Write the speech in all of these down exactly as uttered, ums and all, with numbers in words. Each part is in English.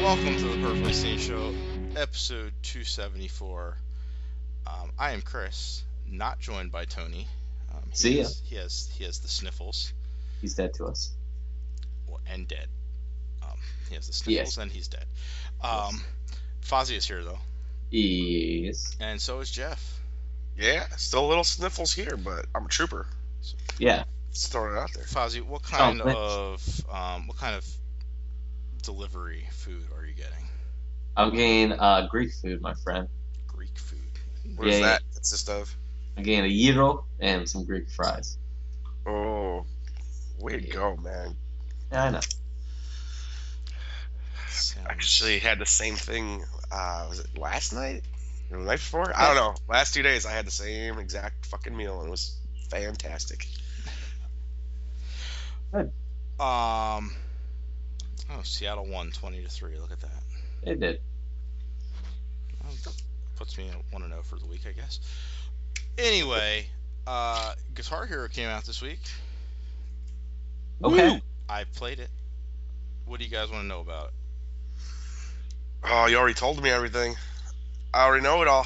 Welcome to the Perfectly Sane Show, episode two seventy-four. Um, I am Chris, not joined by Tony. Um, he See ya. has, he has he has the sniffles He's dead to us. well, and dead. Um, he has the Yes. sniffles and he's dead. Um, Fozzie is here though, Yes. and so is Jeff. Yeah, still a little sniffles here, but I'm a trooper. So Yeah. let's throw it out there. Fozzie, what kind thanks. of um, what kind of delivery food are you getting? I'm getting uh, Greek food, my friend. Greek food. What does Yeah, that consist of? I'm getting a gyro and some Greek fries. Oh, way to go, man. Yeah, I know. Sounds- Actually had the same thing, uh, was it last night? Or the night before? I don't know. Last two days I had the same exact fucking meal and it was fantastic. Um. Oh, Seattle won twenty to three. Look at that. It did. Well, puts me at one and oh for the week, I guess. Anyway, uh, Guitar Hero came out this week. Okay. Woo! I played it. What do you guys want to know about it? Oh, you already told me everything. I already know it all.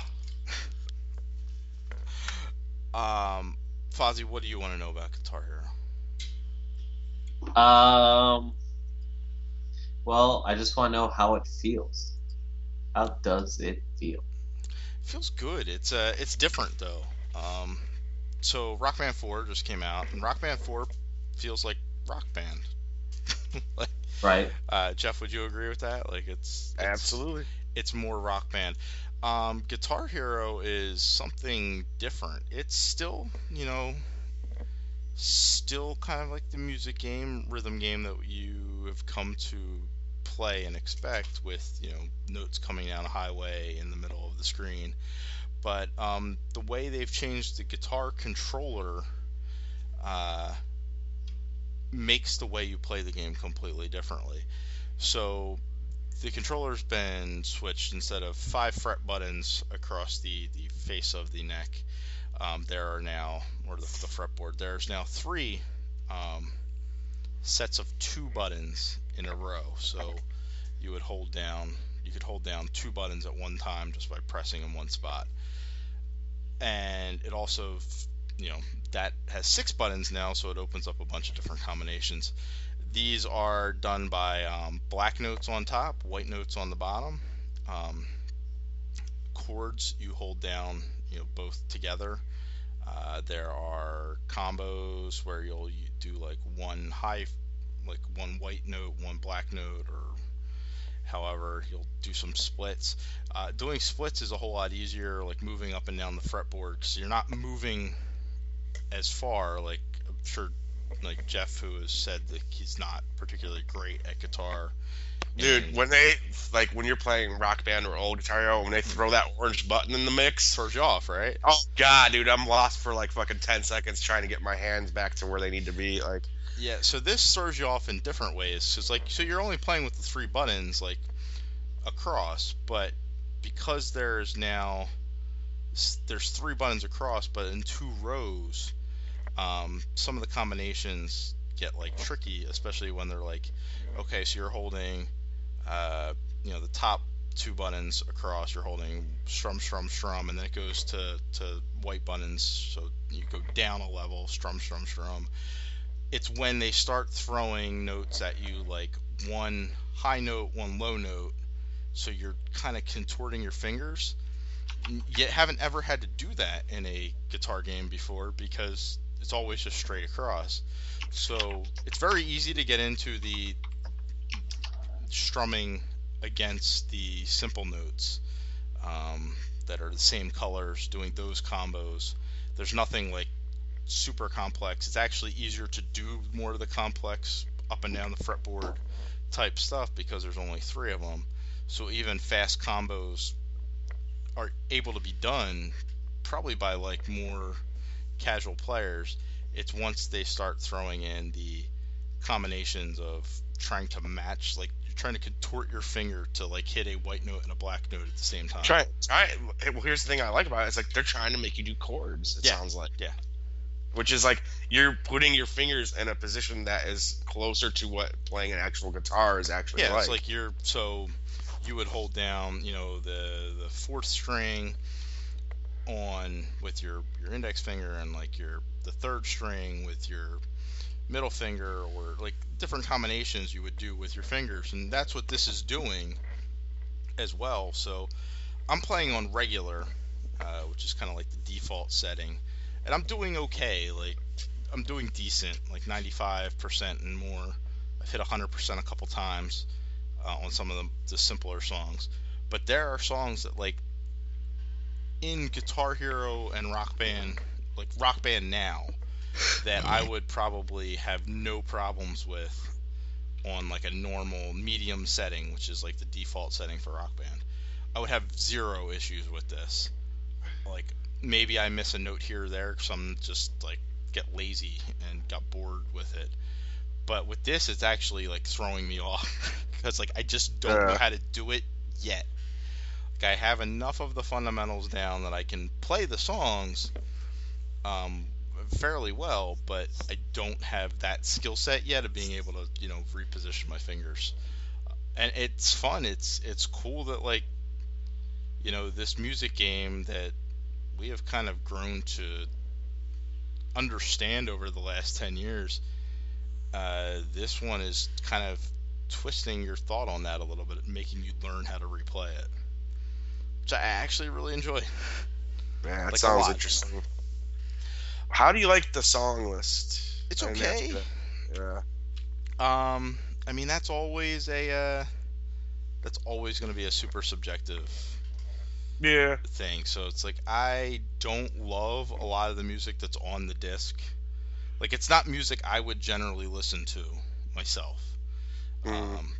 Um, Fozzie, what do you want to know about Guitar Hero? Um. Well, I just want to know how it feels. How does it feel? It feels good. It's uh, it's different though. Um, so Rock Band four just came out, and Rock Band four feels like Rock Band. like, Right. uh, Jeff, would you agree with that? Like, it's, it's Absolutely. it's more Rock Band. Um, Guitar Hero is something different. It's still, you know, still kind of like the music game, rhythm game that you have come to play and expect with, you know, notes coming down a highway in the middle of the screen. But um, the way they've changed the guitar controller uh, makes the way you play the game completely differently. So the controller's been switched. Instead of five fret buttons across the, the face of the neck, um, there are now, or the, the fretboard, there's now three um, sets of two buttons in a row. So you would hold down, you could hold down two buttons at one time just by pressing in one spot. And it also, you know, that has six buttons now, so it opens up a bunch of different combinations. These are done by um, black notes on top, white notes on the bottom. Um, chords you hold down, you know, both together. Uh, there are combos where you'll you do like one high, like one white note, one black note, or however you'll do some splits. Uh, doing splits is a whole lot easier, like moving up and down the fretboard, because you're not moving as far. Like I'm sure, like Jeff, who has said that he's not particularly great at guitar. Dude, and when they, like, when you're playing Rock Band or old Guitar Hero, when they throw that orange button in the mix, throws you off, right? oh god, dude, I'm lost for like fucking ten seconds trying to get my hands back to where they need to be. Like, Yeah, so this throws you off in different ways. Cause like, so you're only playing with the three buttons, like across, but because there's now there's three buttons across, but in two rows, um, some of the combinations get like tricky, especially when they're like, okay, so you're holding, uh, you know, the top two buttons across, you're holding strum, strum, strum, and then it goes to to white buttons, so you go down a level, strum, strum, strum. It's when they start throwing notes at you, like one high note, one low note, so you're kind of contorting your fingers. You haven't ever had to do that in a guitar game before because it's always just straight across. So it's very easy to get into the strumming against the simple notes um, that are the same colors, doing those combos. There's nothing like super complex. It's actually easier to do more of the complex up and down the fretboard type stuff because there's only three of them. So even fast combos are able to be done probably by like more casual players. It's once they start throwing in the combinations of trying to match, like you're trying to contort your finger to like hit a white note and a black note at the same time. try, try. Well, here's the thing I like about it. It's like they're trying to make you do chords. It Yeah. sounds like. Yeah. which is like you're putting your fingers in a position that is closer to what playing an actual guitar is actually Yeah, like. it's like you're so you would hold down, you know, the the fourth string on with your your index finger, and like your the third string with your middle finger, or like different combinations you would do with your fingers, and that's what this is doing as well. So I'm playing on regular, uh, which is kind of like the default setting, and I'm doing okay. Like I'm doing decent, like ninety-five percent and more. I've hit one hundred percent a couple times uh, on some of the, the simpler songs, but there are songs that like in Guitar Hero and Rock Band, like Rock Band now, that I would probably have no problems with on like a normal medium setting, which is like the default setting for Rock Band. I would have zero issues with this. Like maybe I miss a note here or there, some just like get lazy and got bored with it. But with this, it's actually like throwing me off because like I just don't know Uh, how to do it yet. Like I have enough of the fundamentals down that I can play the songs um, fairly well, but I don't have that skill set yet of being able to, you know, reposition my fingers. And it's fun. It's it's cool that like, you know, this music game that we have kind of grown to understand over the last ten years. Uh, this one is kind of twisting your thought on that a little bit, making you learn how to replay it, which I actually really enjoy. yeah, that Like a sounds lot. interesting. How do you like the song list? It's I didn't ask okay. you that. Um, I mean that's always a uh, that's always going to be a super subjective Yeah. Yeah. thing. So it's like I don't love a lot of the music that's on the disc. Like it's not music I would generally listen to myself. Mm. Um,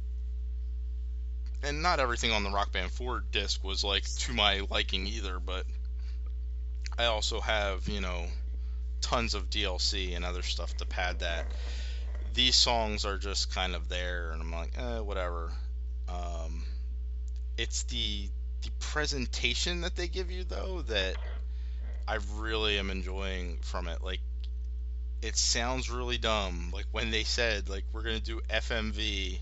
and not everything on the Rock Band four disc was like to my liking either, but I also have, you know, tons of D L C and other stuff to pad that. These songs are just kind of there, and I'm like, eh, whatever. Um, it's the the presentation that they give you though that I really am enjoying from it. Like it sounds really dumb. Like when they said like we're gonna do F M V,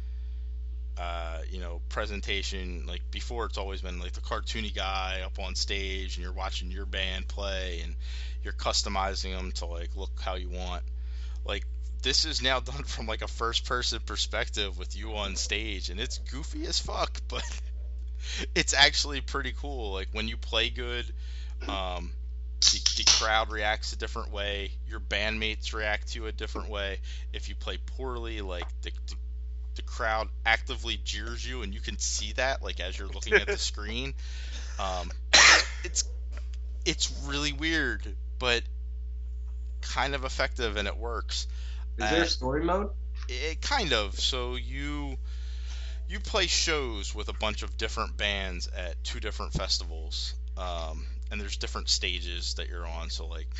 uh, you know, presentation. Like before, it's always been like the cartoony guy up on stage, and you're watching your band play, and you're customizing them to like look how you want. Like this is now done from like a first person perspective with you on stage, and it's goofy as fuck, but it's actually pretty cool. Like when you play good, um, the, the crowd reacts a different way. Your bandmates react to you a different way. If you play poorly, like the, the the crowd actively jeers you, and you can see that like as you're looking at the screen. Um, it's it's really weird, but kind of effective, and it works. Is there Uh, a story mode? it kind of. So you you play shows with a bunch of different bands at two different festivals, um, and there's different stages that you're on. So like,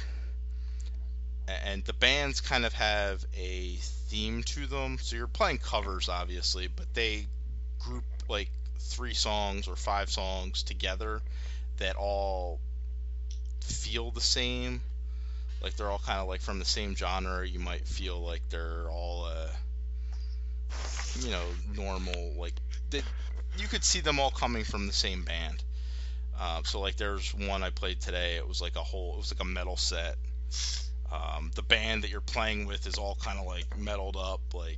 and the bands kind of have a theme to them. So you're playing covers, obviously, but they group like three songs or five songs together that all feel the same. Like they're all kind of like from the same genre. You might feel like they're all, uh, you know, normal. Like they, you could see them all coming from the same band. Uh, so like there's one I played today. It was like a whole. It was like a metal set. Um, the band that you're playing with is all kind of like metaled up, like.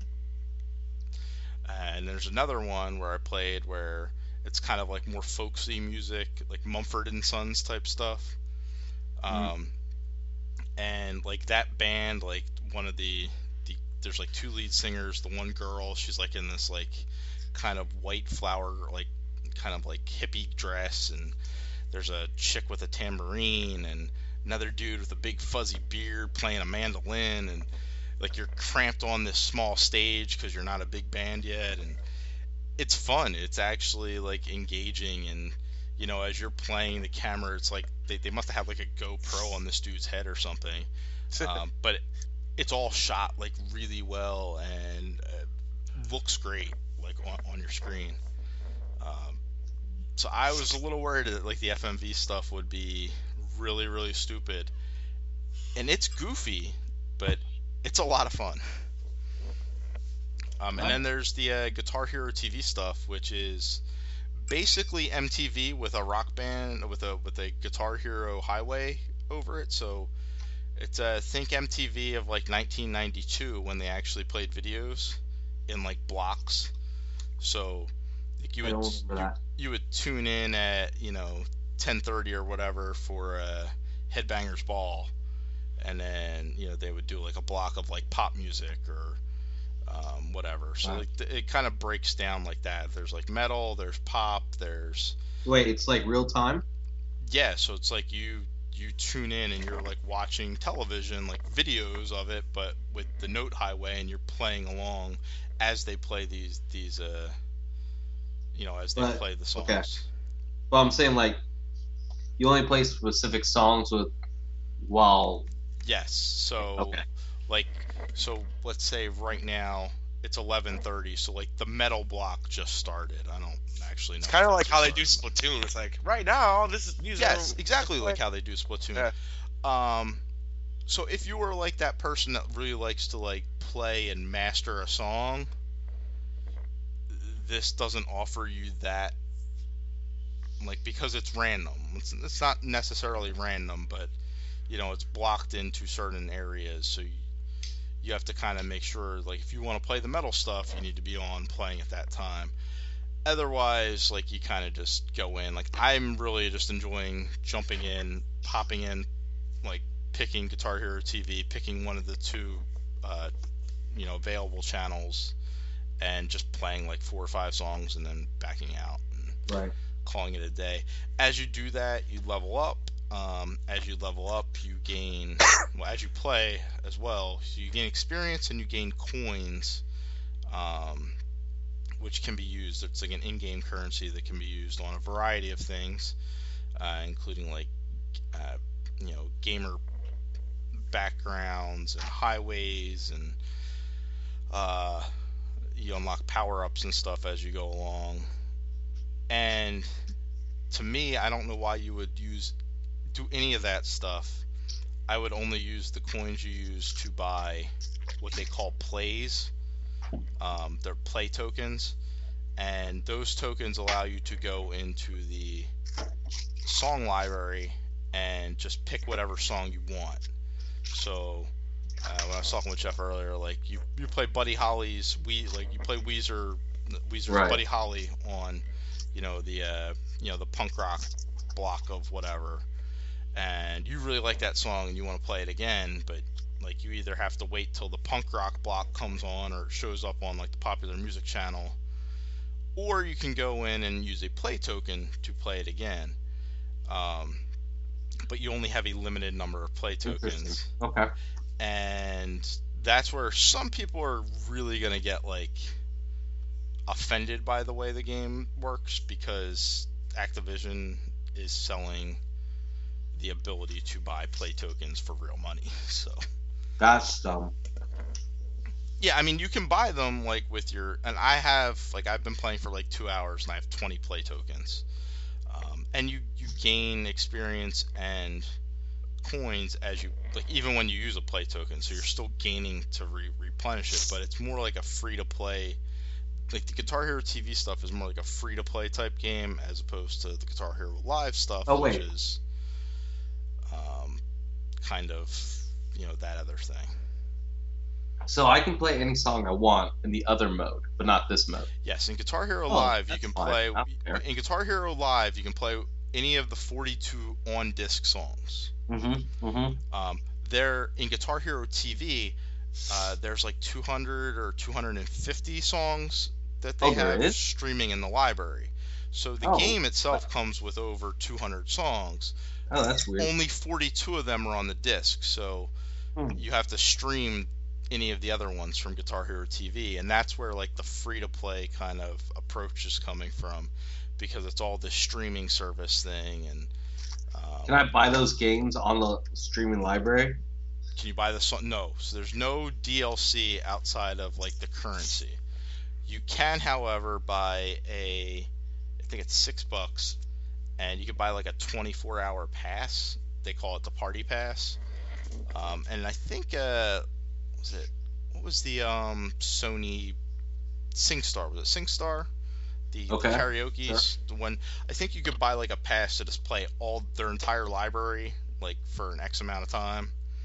And there's another one where I played where it's kind of like more folksy music, like Mumford and Sons type stuff. Um, Mhm. and like that band, like one of the, the there's like two lead singers. The one girl, she's like in this like kind of white flower, like kind of like hippie dress, and there's a chick with a tambourine, and another dude with a big fuzzy beard playing a mandolin, and like you're cramped on this small stage because you're not a big band yet, and it's fun. It's actually like engaging, and you know, as you're playing the camera, it's like they, they must have had like a GoPro on this dude's head or something. Um, but it's all shot like really well, and uh, looks great like on, on your screen. Um, so I was a little worried that like the F M V stuff would be really really stupid, and it's goofy, but it's a lot of fun. Um, and then there's the uh, Guitar Hero T V stuff, which is basically M T V with a rock band with a with a Guitar Hero Highway over it. So it's uh, think M T V of like nineteen ninety-two when they actually played videos in like blocks. So like you I would don't remember you, that. you would tune in at you know ten thirty or whatever for uh, Headbangers Ball, and then you know they would do like a block of like pop music or um, whatever. So Wow. like th- it kind of breaks down like that. There's like metal, there's pop, there's Wait, it's like real time? yeah. So it's like you you tune in and you're like watching television, like videos of it, but with the note highway, and you're playing along as they play these these uh you know as they But- play the songs. okay. Well, I'm saying like you only play specific songs with while Yes. So okay. like so let's say right now it's eleven thirty, so like the metal block just started. I don't actually know. It's kind of if like it how they just do started. Splatoon. It's like right now this is music. Yes, exactly like how they do Splatoon. Yeah. Um, so if you were like that person that really likes to like play and master a song, this doesn't offer you that. Like because it's random. It's, it's not necessarily random, but you know it's blocked into certain areas, so you, you have to kind of make sure like if you want to play the metal stuff, you need to be on playing at that time. Otherwise, like you kind of just go in. Like I'm really just enjoying jumping in, popping in, like picking Guitar Hero T V, picking one of the two, uh, you know, available channels, and just playing like four or five songs and then backing out and Right. calling it a day. As you do that, you level up. Um, as you level up, you gain, well, as you play as well, so you gain experience and you gain coins. Um, which can be used. It's like an in-game currency that can be used on a variety of things, uh, including like uh, you know gamer backgrounds and highways, and uh, you unlock power-ups and stuff as you go along. And to me, I don't know why you would use do any of that stuff. I would only use the coins you use to buy what they call plays. Um, they're play tokens, and those tokens allow you to go into the song library and just pick whatever song you want. So uh, when I was talking with Jeff earlier, like you, you play Buddy Holly's we like you play Weezer Weezer's Right. Buddy Holly on you know the uh, you know the punk rock block of whatever, and you really like that song and you want to play it again, but like you either have to wait till the punk rock block comes on or shows up on like the popular music channel, or you can go in and use a play token to play it again. Um, but you only have a limited number of play tokens, Interesting. Okay. and that's where some people are really gonna get like offended by the way the game works, because Activision is selling the ability to buy play tokens for real money. So That's dumb. yeah, I mean you can buy them like with your, and I have like I've been playing for like two hours and I have twenty play tokens, um, and you you gain experience and coins as you like even when you use a play token, so you're still gaining to re- replenish it, but it's more like a free to play. Like the Guitar Hero T V stuff is more like a free to play type game as opposed to the Guitar Hero Live stuff, Oh, which wait. is um, kind of you know that other thing. So I can play any song I want in the other mode, but not this mode. Yes, in Guitar Hero Oh, Live you that's can fine. play I don't care. in Guitar Hero Live you can play any of the forty-two on disc songs. Mm-hmm. Mm-hmm. Um, there in Guitar Hero T V, uh, there's like two hundred or two hundred fifty songs that they Oh, there have is? streaming in the library. So the Oh. game itself comes with over two hundred songs. Oh, that's weird. Only forty-two of them are on the disc, so Hmm. you have to stream any of the other ones from Guitar Hero T V, and that's where like the free-to-play kind of approach is coming from, because it's all this streaming service thing. And um, Can I buy those games on the streaming library? Can you buy the song? No. So there's no D L C outside of like the currency. You can, however, buy a, I think it's six bucks, and you can buy like a twenty-four hour pass. They call it the Party Pass, Um, and I think uh, was it what was the um Sony SingStar? Was it SingStar? The, the Okay. Sure. karaoke's the one. I think you could buy like a pass to just play all their entire library like for an X amount of time.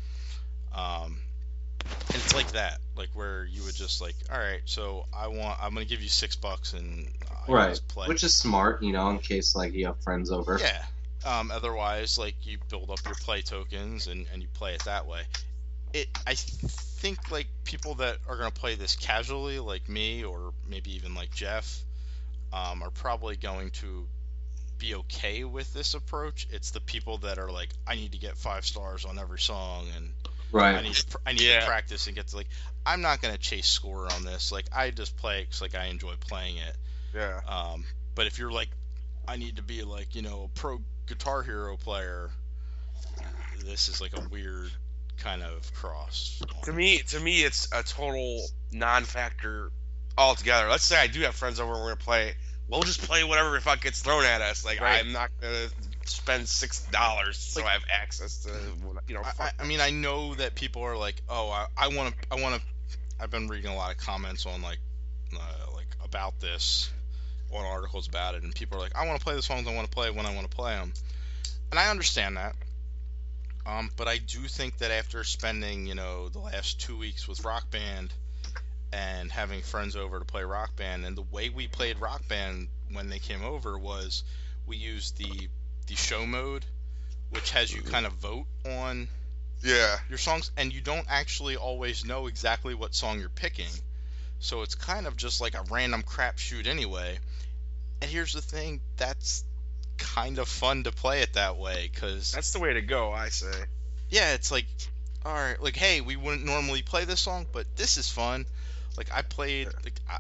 Um, and it's like that, like where you would just like, all right, so I want, I'm gonna give you six bucks and uh, I can Right. just play. Which is smart, you know, in case like you have friends over. Yeah. Um, otherwise, like you build up your play tokens and, and you play it that way. It, I think like people that are gonna play this casually, like me or maybe even like Jeff, um, are probably going to be okay with this approach. It's the people that are like, I need to get five stars on every song and Right. I need to, pr- I need Yeah. to practice and get to like. I'm not gonna chase score on this. Like I just play it 'cause like I enjoy playing it. Yeah. Um, but if you're like, I need to be like you know a pro Guitar Hero player, this is like a weird kind of cross. To me, to me, it's a total non-factor altogether. Let's say I do have friends over and we're gonna play. We'll just play whatever the fuck gets thrown at us. Like Right. I'm not gonna spend six dollars so Like- I have access to, you know. I, Fuck I, I mean, I know that people are like, oh, I, I want to, I want to. I've been reading a lot of comments on like, uh, like about this, on articles about it, and people are like, I want to play the songs I want to play when I want to play them, and I understand that. Um, but I do think that after spending, you know, the last two weeks with Rock Band and having friends over to play Rock Band, and the way we played Rock Band when they came over was we used the the show mode, which has you kind of vote on Yeah. your songs, and you don't actually always know exactly what song you're picking. So it's kind of just like a random crapshoot anyway. And here's the thing, that's kind of fun to play it that way, because That's the way to go, I say. yeah, it's like, all right, like, hey, we wouldn't normally play this song, but this is fun. Like, I played, like, I,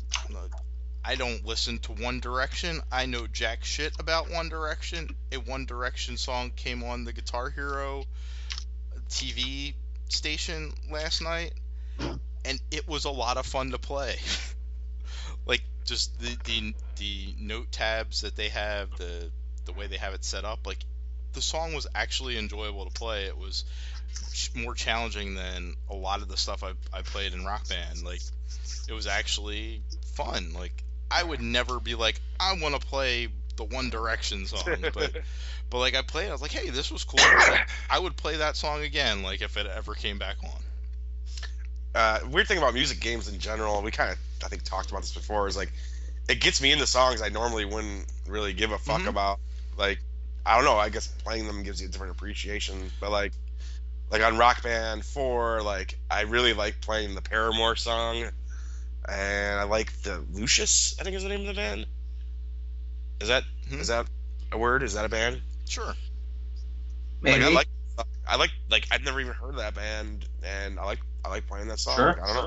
I don't listen to One Direction. I know jack shit about One Direction. A One Direction song came on the Guitar Hero T V station last night, and it was a lot of fun to play. Like, just the, the the note tabs that they have, the the way they have it set up, like, the song was actually enjoyable to play. It was more challenging than a lot of the stuff I, I played in Rock Band. Like, it was actually fun. Like, I would never be like, I want to play the One Direction song, but but like I played, I was like, hey, this was cool. Like, I would play that song again, like if it ever came back on. Uh, weird thing about music games in general, we kind of, I think, talked about this before, is like, it gets me into songs I normally wouldn't really give a fuck Mhm. about. Like, I don't know, I guess playing them gives you a different appreciation. But like, like on Rock Band four, like, I really like playing the Paramore song, and I like the Lucius, I think is the name of the band. Is that Mhm. is that a word? Is that a band? Sure. Maybe. Like, I like, I like, like I've never even heard of that band, and I like, I like playing that song. Sure. I don't know.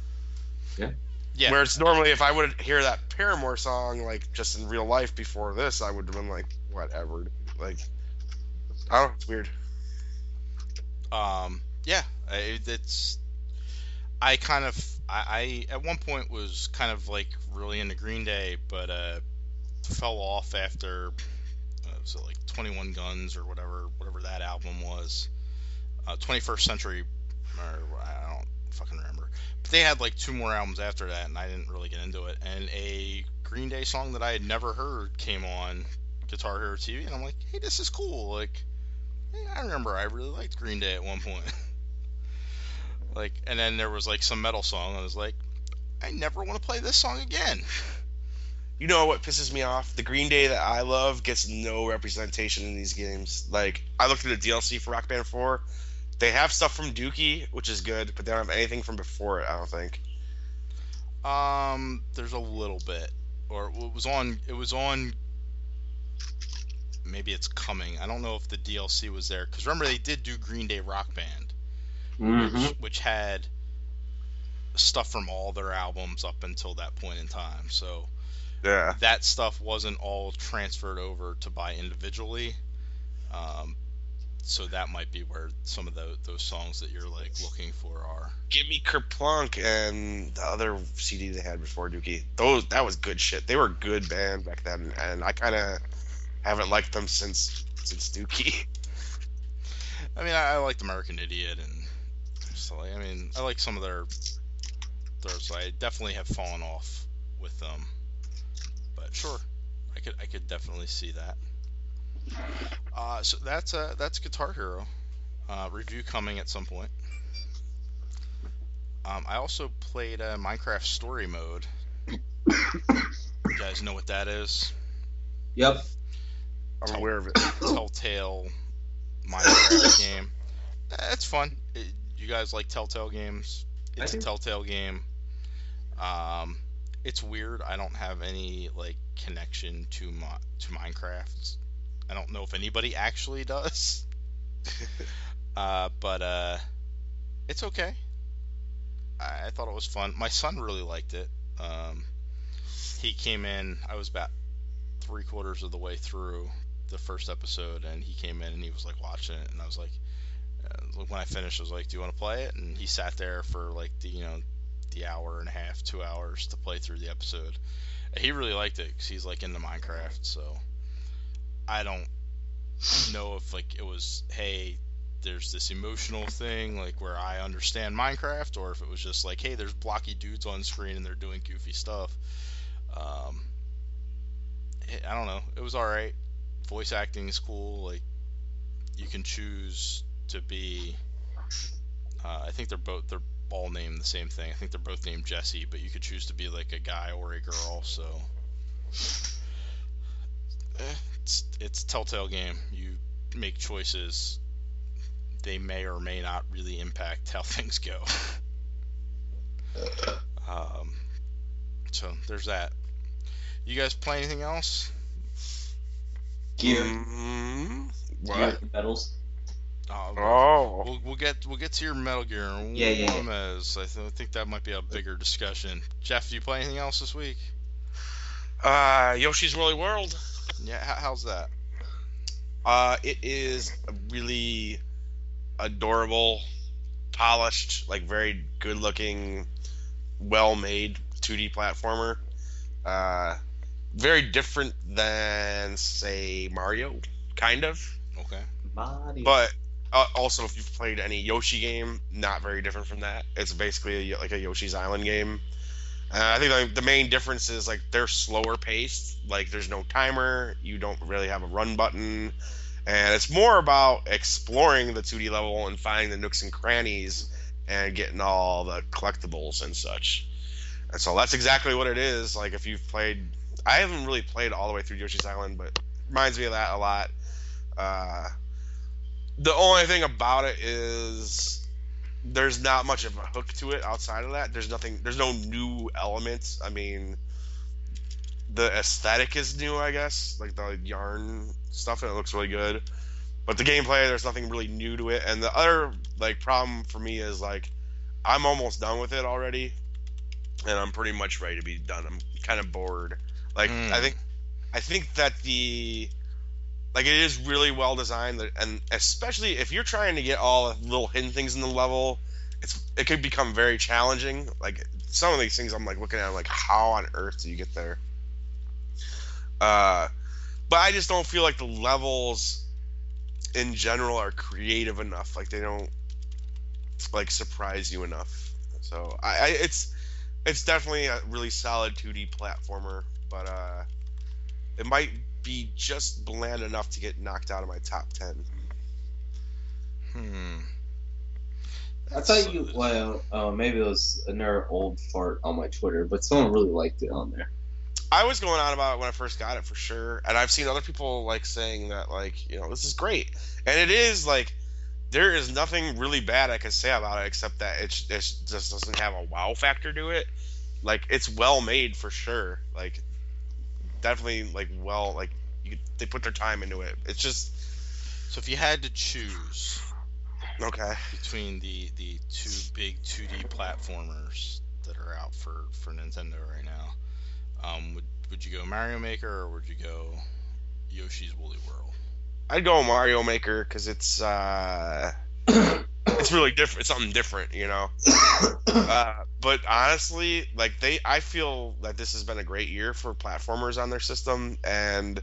Yeah. Whereas normally, if I would hear that Paramore song, like, just in real life before this, I would have been like, whatever. Like, I don't know, it's weird. Um. Yeah. I- It's. I kind of. I, I at one point was kind of like really into Green Day, but uh, fell off after. Uh, was it like twenty-one Guns or whatever, whatever that album was. Uh, twenty-first Century, or I don't fucking remember. But they had like two more albums after that, and I didn't really get into it. And a Green Day song that I had never heard came on Guitar Hero T V, and I'm like, hey, this is cool. Like, hey, I remember I really liked Green Day at one point. Like, and then there was like some metal song, and I was like, I never want to play this song again. You know what pisses me off? The Green Day that I love gets no representation in these games. Like, I looked at the D L C for Rock Band four. They have stuff from Dookie, which is good, but they don't have anything from before it, I don't think. Um, there's a little bit, or it was on. It was on. Maybe it's coming. I don't know if the D L C was there, because remember they did do Green Day Rock Band, Mhm. which, which had stuff from all their albums up until that point in time. So Yeah. that stuff wasn't all transferred over to buy individually. Um, so that might be where some of the, those songs that you're like looking for are. Give me Kerplunk and the other C D they had before Dookie. Those That was good shit. They were a good band back then, and I kind of haven't liked them since since Dookie. I mean, I, I liked American Idiot and so I mean, I like some of their their. So I definitely have fallen off with them, but sure, I could I could definitely see that. Uh, so that's uh that's Guitar Hero. Uh, review coming at some point. Um, I also played uh, Minecraft Story Mode. You guys know what that is? Yep. I'm Tell- aware of it. Telltale Minecraft game. Eh, It's fun. It, you guys like Telltale games? I It's a do. Telltale game. Um, it's weird. I don't have any like connection to my to Minecraft. I don't know if anybody actually does. uh, but uh, it's okay. I, I thought it was fun. My son really liked it. Um, he came in. I was about three quarters of the way through the first episode, and he came in and he was like watching it, and I was like, uh, when I finished, I was like, "Do you want to play it?" And he sat there for like the you know the hour and a half, two hours to play through the episode. And he really liked it because he's like into Minecraft. So I don't know if like it was, hey, there's this emotional thing like where I understand Minecraft, or if it was just like, hey, there's blocky dudes on screen and they're doing goofy stuff. Um, I don't know. It was all right. Voice acting is cool. Like you can choose to be. Uh, I think they're both they're all named the same thing. I think they're both named Jesse, but you could choose to be like a guy or a girl. So eh, it's it's a Telltale game. You make choices. They may or may not really impact how things go. um, so there's that. You guys play anything else? Gear. Mm, Gear what? with medals. Uh, Oh. We'll, we'll get we'll get to your Metal Gear. Yeah, yeah, yeah. Gomez. I, th- I think that might be a bigger discussion. Jeff, do you play anything else this week? Uh, Yoshi's Woolly World. Yeah, how, how's that? Uh, it is a really adorable, polished, like very good-looking, well-made two D platformer. Uh, very different than, say, Mario, kind of. Okay. Mario. But uh, also, if you've played any Yoshi game, not very different from that. It's basically a, like a Yoshi's Island game. Uh, I think like, the main difference is like they're slower paced. Like there's no timer. You don't really have a run button, and it's more about exploring the two D level and finding the nooks and crannies and getting all the collectibles and such. And so that's exactly what it is. Like if you've played, I haven't really played all the way through Yoshi's Island, but it reminds me of that a lot. Uh, the only thing about it is there's not much of a hook to it outside of that. There's nothing. There's no new elements. I mean, the aesthetic is new, I guess, like the yarn stuff, and it looks really good. But the gameplay, there's nothing really new to it. And the other like problem for me is like I'm almost done with it already, and I'm pretty much ready to be done. I'm kind of bored. Like Mm. I think, I think that the like it is really well designed, and especially if you're trying to get all the little hidden things in the level, it's it could become very challenging. Like some of these things, I'm like looking at, I'm like, how on earth do you get there? Uh, but I just don't feel like the levels in general are creative enough. Like they don't like surprise you enough. So I, I it's it's definitely a really solid two D platformer, but uh, it might be just bland enough to get knocked out of my top ten. Hmm. I thought you, well, uh, maybe it was another old fart on my Twitter, but someone really liked it on there. I was going on about it when I first got it for sure, and I've seen other people like saying that like, you know, this is great, and it is like there is nothing really bad I can say about it except that it, it just doesn't have a wow factor to it. Like it's well made for sure, like definitely like well like you, they put their time into it. It's just So if you had to choose okay. between the the two big two D platformers that are out for for Nintendo right now, um, would would you go Mario Maker or would you go Yoshi's Woolly World? I'd go Mario Maker because it's uh, it's really different. It's something different, you know. Uh, but honestly, like they, I feel that this has been a great year for platformers on their system, and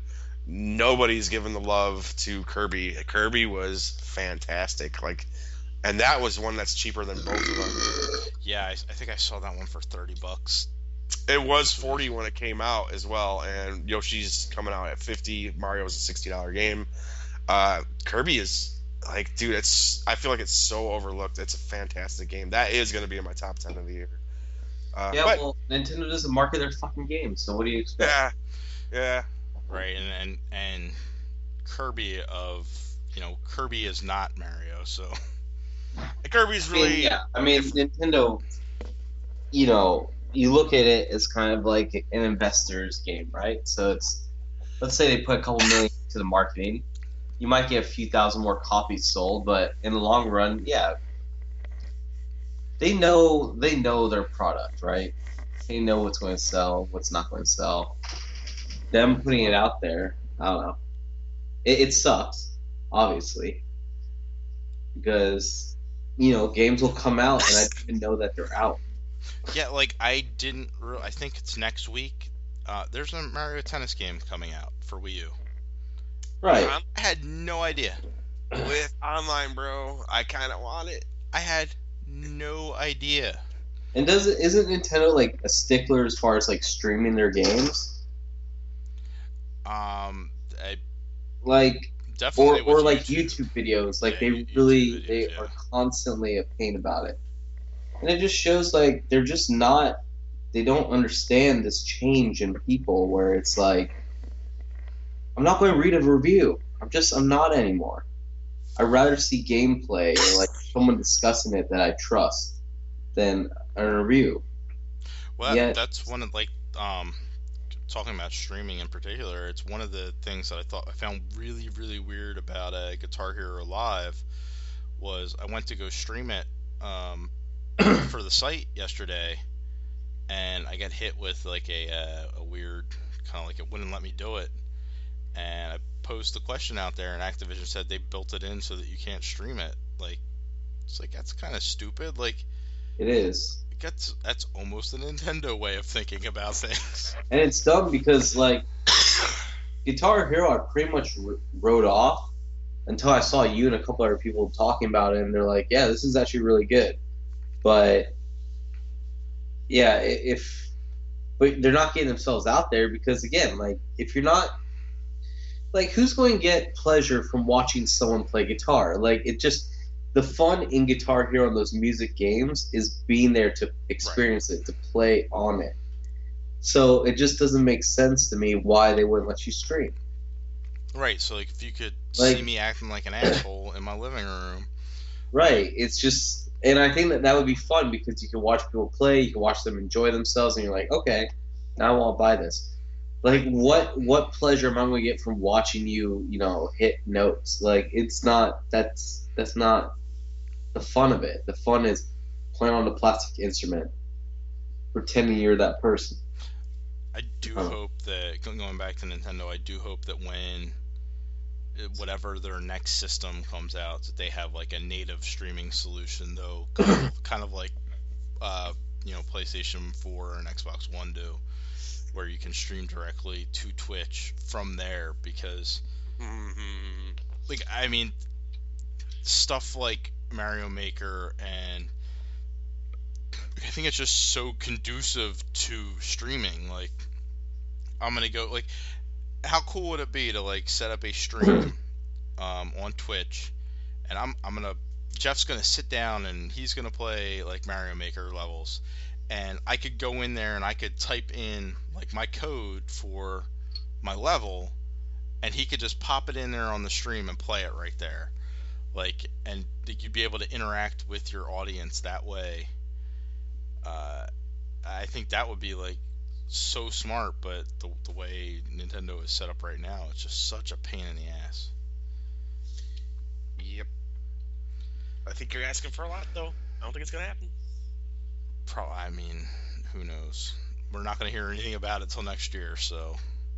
nobody's given the love to Kirby. Kirby was fantastic. Like, and that was one that's cheaper than both of them. Yeah, I, I think I saw that one for thirty bucks. It was forty when it came out as well, and Yoshi's coming out at fifty. Mario's a sixty dollar game. Uh, Kirby is like, dude, it's. I feel like it's so overlooked. It's a fantastic game. That is going to be in my top ten of the year. Uh, yeah, but, well, Nintendo doesn't market their fucking games, so what do you expect? Yeah, yeah. Right, and and and Kirby of you know Kirby is not Mario, so Kirby's I mean, really yeah. I mean, Nintendo. You know, you look at it as kind of like an investor's game, right? So it's, let's say they put a couple million to the marketing, you might get a few thousand more copies sold, but in the long run, yeah, they know they know their product, right? They know what's going to sell, what's not going to sell. Them putting it out there, I don't know. It, it sucks, obviously, because you know games will come out and I don't even know that they're out. yeah, like I didn't. Re- I think it's next week. Uh, there's a Mario Tennis game coming out for Wii U. Right. I had no idea. with online, bro. I kind of want it. I had no idea. And does it isn't Nintendo like a stickler as far as like streaming their games? Um, I Like or definitely or with like YouTube. YouTube videos, like Yeah, they YouTube really videos, they yeah. are constantly a pain about it. And it just shows like they're just not they don't understand this change in people where it's like I'm not going to read a review. I'm just I'm not anymore. I'd rather see gameplay or like someone discussing it that I trust than a review. Well, Yeah. that's one of like um talking about streaming in particular. It's one of the things that I thought I found really really weird about uh, Guitar Hero Live was I went to go stream it um for the site yesterday, and I got hit with like a uh, a weird kind of like it wouldn't let me do it, and I posed the question out there, and Activision said they built it in so that you can't stream it. Like, it's like that's kind of stupid. Like, It is. that's that's almost a Nintendo way of thinking about things. And it's dumb because, like, Guitar Hero, I pretty much r- wrote off until I saw you and a couple other people talking about it, and they're like, yeah, this is actually really good. But, yeah, i- if. But they're not getting themselves out there because, again, like, if you're not. Like, who's going to get pleasure from watching someone play guitar? Like, it just. The fun in Guitar Hero and those music games is being there to experience it, to play on it. So it just doesn't make sense to me why they wouldn't let you stream. Right. So like, if you could Like- see me acting like an asshole in my living room, Right. It's just, and I think that that would be fun because you can watch people play, you can watch them enjoy themselves, and you're like, okay, now I want to buy this. Like, what what pleasure am I going to get from watching you, you know, hit notes? Like, it's not. That's that's not the fun of it. The fun is playing on the plastic instrument, pretending you're that person. I do Oh. hope that going back to Nintendo, I do hope that when uh, whatever their next system comes out, that they have like a native streaming solution, though, kind of, kind of like uh, you know PlayStation four and Xbox One do, where you can stream directly to Twitch from there. Because, Mhm. like, I mean, stuff like Mario Maker and I think it's just so conducive to streaming. Like, I'm gonna go like, how cool would it be to like set up a stream um, on Twitch, and I'm I'm gonna Jeff's gonna sit down and he's gonna play like Mario Maker levels, and I could go in there and I could type in like my code for my level, and he could just pop it in there on the stream and play it right there. Like, and you'd be able to interact with your audience that way. Uh, I think that would be like so smart, but the the way Nintendo is set up right now, it's just such a pain in the ass. Yep. I think you're asking for a lot, though. I don't think it's gonna happen. Pro, I mean, who knows? We're not going to hear anything about it till next year. So,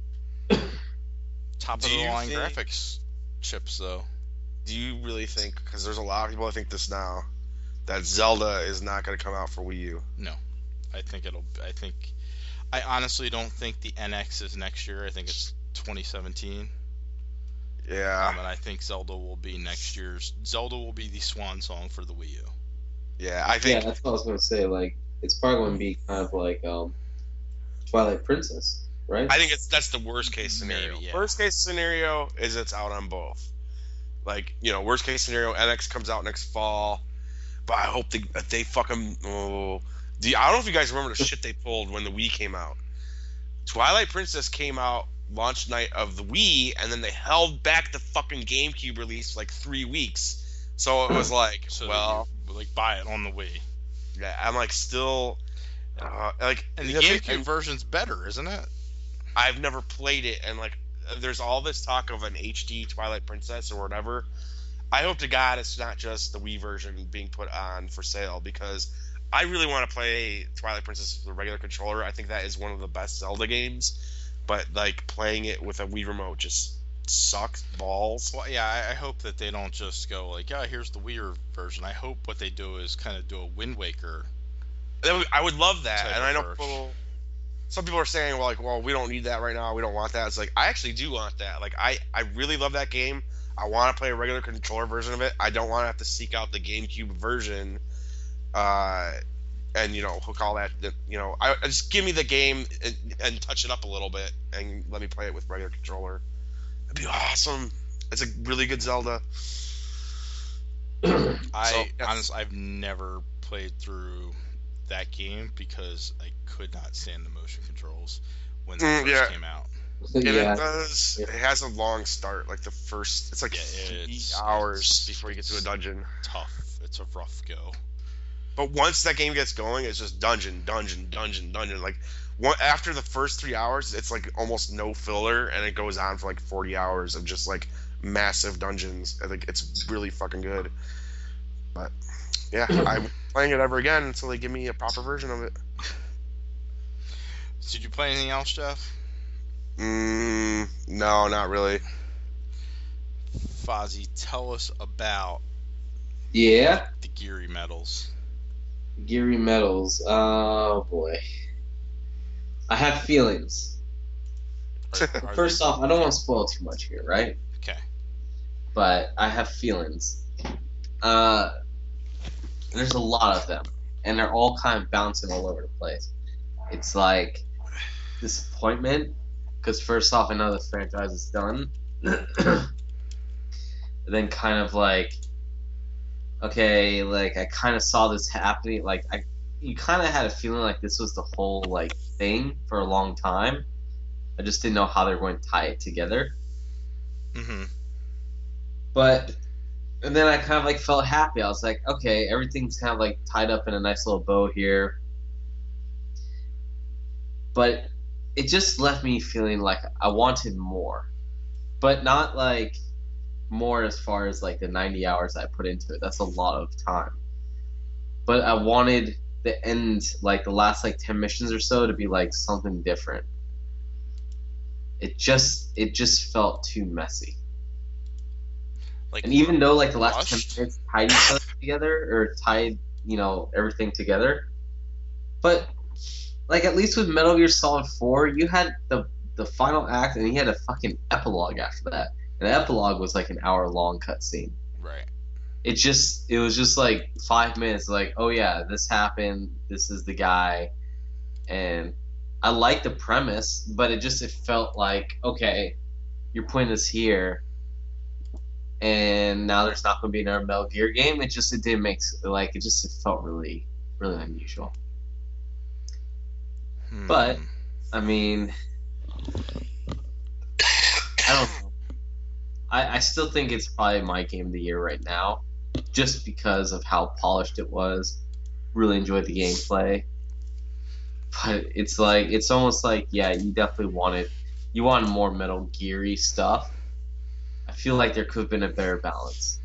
top Do of the you line think- graphics chips, though. Do you really think? Because there's a lot of people that think this now, that Zelda is not gonna come out for Wii U. I think it'll. I think. I honestly don't think the N X is next year. I think it's twenty seventeen. Yeah. Um, and I think Zelda will be next year's. Zelda will be the swan song for the Wii U. Yeah, I Yeah, think that's what I was gonna say. Like, it's probably gonna be kind of like um, Twilight Princess, right? I think it's that's the worst case scenario. Maybe, yeah. Worst case scenario is it's out on both. Like, you know, worst case scenario, N X comes out next fall. But I hope they that they fucking oh, do you- I don't know if you guys remember the shit they pulled when the Wii came out. Twilight Princess came out launch night of the Wii, and then they held back the fucking GameCube release for like three weeks. So it was like, So well, you, like buy it on the Wii. yeah, I'm like still uh, like And the the thing- GameCube version's better, isn't it? I've never played it, and like there's all this talk of an H D Twilight Princess or whatever. I hope to God it's not just the Wii version being put on for sale, because I really want to play Twilight Princess with a regular controller. I think that is one of the best Zelda games, but like playing it with a Wii remote just sucks balls. Well, yeah, I, I hope that they don't just go like, yeah, here's the Wii version. I hope what they do is kind of do a Wind Waker. That would- I would love that, Type and I know approach. people. Some people are saying, well, like, well, we don't need that right now. We don't want that. It's like I actually do want that. Like, I, I really love that game. I want to play a regular controller version of it. I don't want to have to seek out the GameCube version, uh, and you know, hook all that. You know, I just give me the game and, and touch it up a little bit, and let me play it with regular controller. It'd be awesome. It's a really good Zelda. I So, yeah. honestly, I've never played through that game because I could not stand the motion controls when they Mm, first yeah. came out. And yeah, it does. Yeah. It has a long start. Like the first, it's like Yeah, three it's- hours it's- before you get to a dungeon. Tough. It's a rough go. But once that game gets going, it's just dungeon, dungeon, dungeon, dungeon. Like one, after the first three hours, it's like almost no filler, and it goes on for like forty hours of just like massive dungeons. I think it's really fucking good. But yeah, I'm playing it ever again until they give me a proper version of it. Did you play anything else, Jeff? Mm, no, not really. Fozzie, tell us about yeah. the Geary medals. Geary Metals. Oh boy, I have feelings. Are, are First off, I don't want to spoil too much here, right? they, okay. But I have feelings. Uh, there's a lot of them, and they're all kind of bouncing all over the place. It's like disappointment, because first off, I know the franchise is done. And then kind of like, okay, like I kind of saw this happening. Like I, you kind of had a feeling like this was the whole like thing for a long time. I just didn't know how they were going to tie it together. Mm-hmm. But and then I kind of like felt happy. I was like, okay, everything's kind of like tied up in a nice little bow here. But it just left me feeling like I wanted more, but not like more as far as like the ninety hours I put into it. That's a lot of time. But I wanted the end, like the last like ten missions or so, to be like something different. It just it just felt too messy. Like, And even though like the last rushed? ten minutes tied each other together or tied, you know, everything together, but like at least with Metal Gear Solid four, you had the the final act and you had a fucking epilogue after that. And the epilogue was like an hour long cutscene. right. It just it was just like five minutes, like, oh yeah, this happened, this is the guy, and I liked the premise, but it just it felt like, okay, you're putting this here, and now there's not going to be another Metal Gear game. It just it didn't make like it just it felt really really unusual. Hmm. But I mean, I don't know. I, I still think it's probably my game of the year right now, just because of how polished it was. Really enjoyed the gameplay. But it's like it's almost like, yeah, you definitely wanted you wanted more Metal Gear-y stuff. I feel like there could have been a better balance.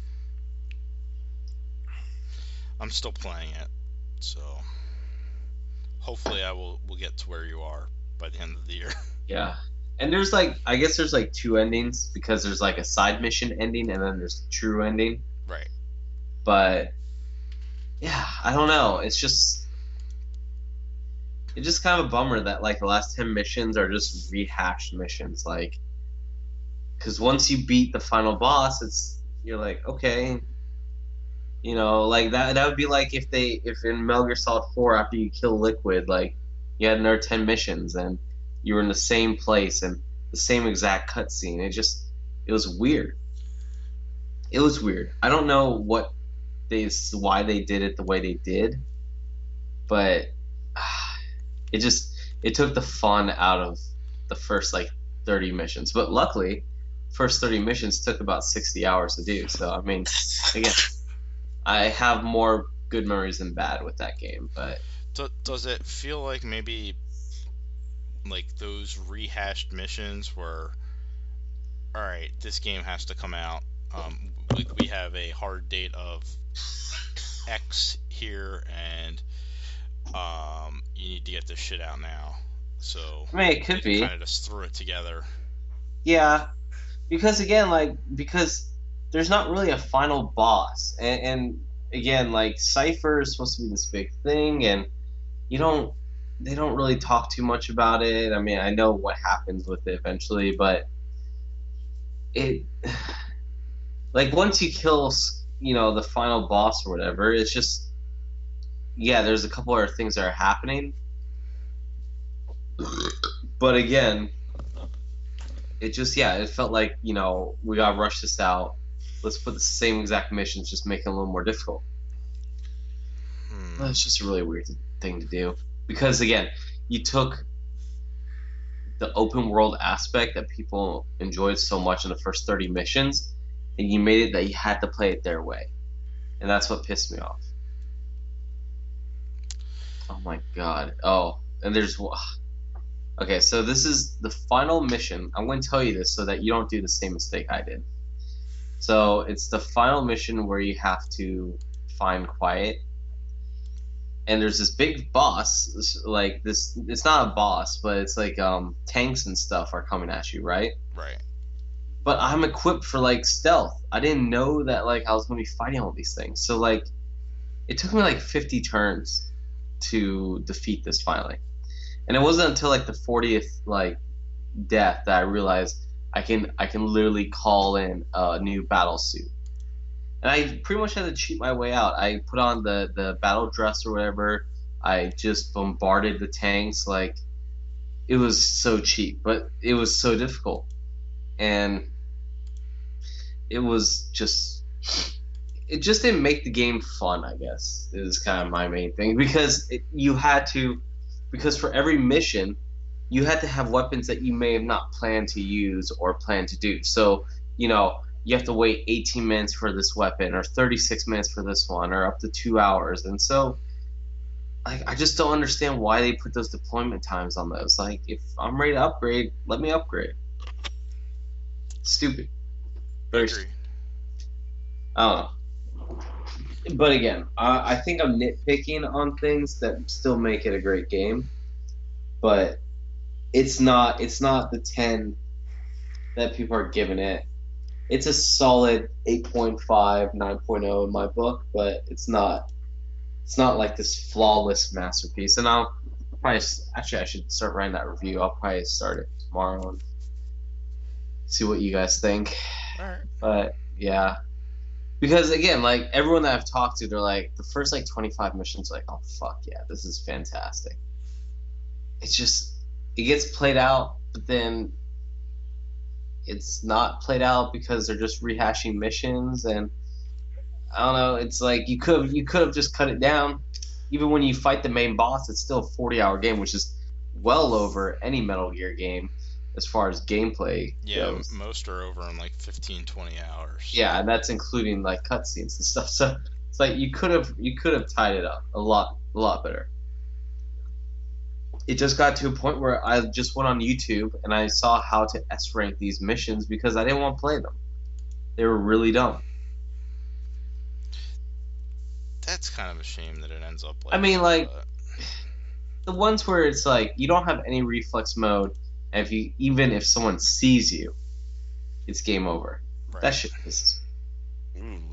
I'm still playing it, so hopefully I will will get to where you are by the end of the year. Yeah. And there's like I guess there's like two endings, because there's like a side mission ending and then there's the true ending. Right. But yeah, I don't know. It's just it's just kind of a bummer that like the last ten missions are just rehashed missions. Like because once you beat the final boss, it's you're like, okay, you know, like that. That would be like if they if in Metal Gear Solid four after you kill Liquid, like you had another ten missions and you were in the same place and the same exact cutscene. It just it was weird. It was weird. I don't know what they why they did it the way they did, but uh, it just it took the fun out of the first like thirty missions. But luckily, first thirty missions took about sixty hours to do. So I mean, again, I have more good memories than bad with that game. But Do, does it feel like maybe like those rehashed missions were, all right, this game has to come out. Um, we, we have a hard date of X here, and um, you need to get this shit out now. So I mean, it could be. Kind of just threw it together. Yeah, because again, like because there's not really a final boss, and, and again, like Cypher is supposed to be this big thing, and you don't they don't really talk too much about it. I mean, I know what happens with it eventually, but it like once you kill, you know, the final boss or whatever, it's just yeah, there's a couple other things that are happening, but again, it just yeah, it felt like, you know, we gotta rush this out. Let's put the same exact missions, just make it a little more difficult. Hmm. It's just a really weird thing to do. Because again, you took the open world aspect that people enjoyed so much in the first thirty missions, and you made it that you had to play it their way. And that's what pissed me off. Oh my god. Oh, and there's okay, so this is the final mission. I'm going to tell you this so that you don't do the same mistake I did. So it's the final mission where you have to find Quiet. And there's this big boss, this, like this. It's not a boss, but it's like um, tanks and stuff are coming at you, right? Right. But I'm equipped for like stealth. I didn't know that like I was gonna be fighting all these things. So like, it took me like fifty turns to defeat this finally. And it wasn't until like the fortieth like death that I realized I can I can literally call in a new battle suit. And I pretty much had to cheat my way out. I put on the, the battle dress or whatever. I just bombarded the tanks. Like, it was so cheap, but it was so difficult. And it was just... It just didn't make the game fun, I guess, is kind of my main thing. Because it, you had to... Because for every mission, you had to have weapons that you may have not planned to use or planned to do. So, you know... you have to wait eighteen minutes for this weapon, or thirty-six minutes for this one, or up to two hours. And so, like, I just don't understand why they put those deployment times on those. Like, if I'm ready to upgrade, let me upgrade. Stupid. Very Agree. stupid. I don't know. But again, I, I think I'm nitpicking on things that still make it a great game. But it's not. It's not the ten that people are giving it. It's a solid eight point five, nine point oh in my book, but it's not it's not like this flawless masterpiece. And I'll probably actually I should start writing that review. I'll probably start it tomorrow and see what you guys think. All right. But yeah, because again, like everyone that I've talked to, they're like the first like twenty-five missions, like oh fuck yeah, this is fantastic. It's just it gets played out, but then it's not played out because they're just rehashing missions, and I don't know. It's like you could you could have just cut it down. Even when you fight the main boss, it's still a forty-hour game, which is well over any Metal Gear game as far as gameplay Yeah, goes. most are over in like fifteen, twenty hours. Yeah, and that's including like cutscenes and stuff. So it's like you could have you could have tied it up a lot a lot better. It just got to a point where I just went on YouTube and I saw how to S rank these missions because I didn't want to play them. They were really dumb. That's kind of a shame that it ends up like I mean, that, like but- the ones where it's like you don't have any reflex mode, and if you even if someone sees you, it's game over. right. That shit pisses me. Mm.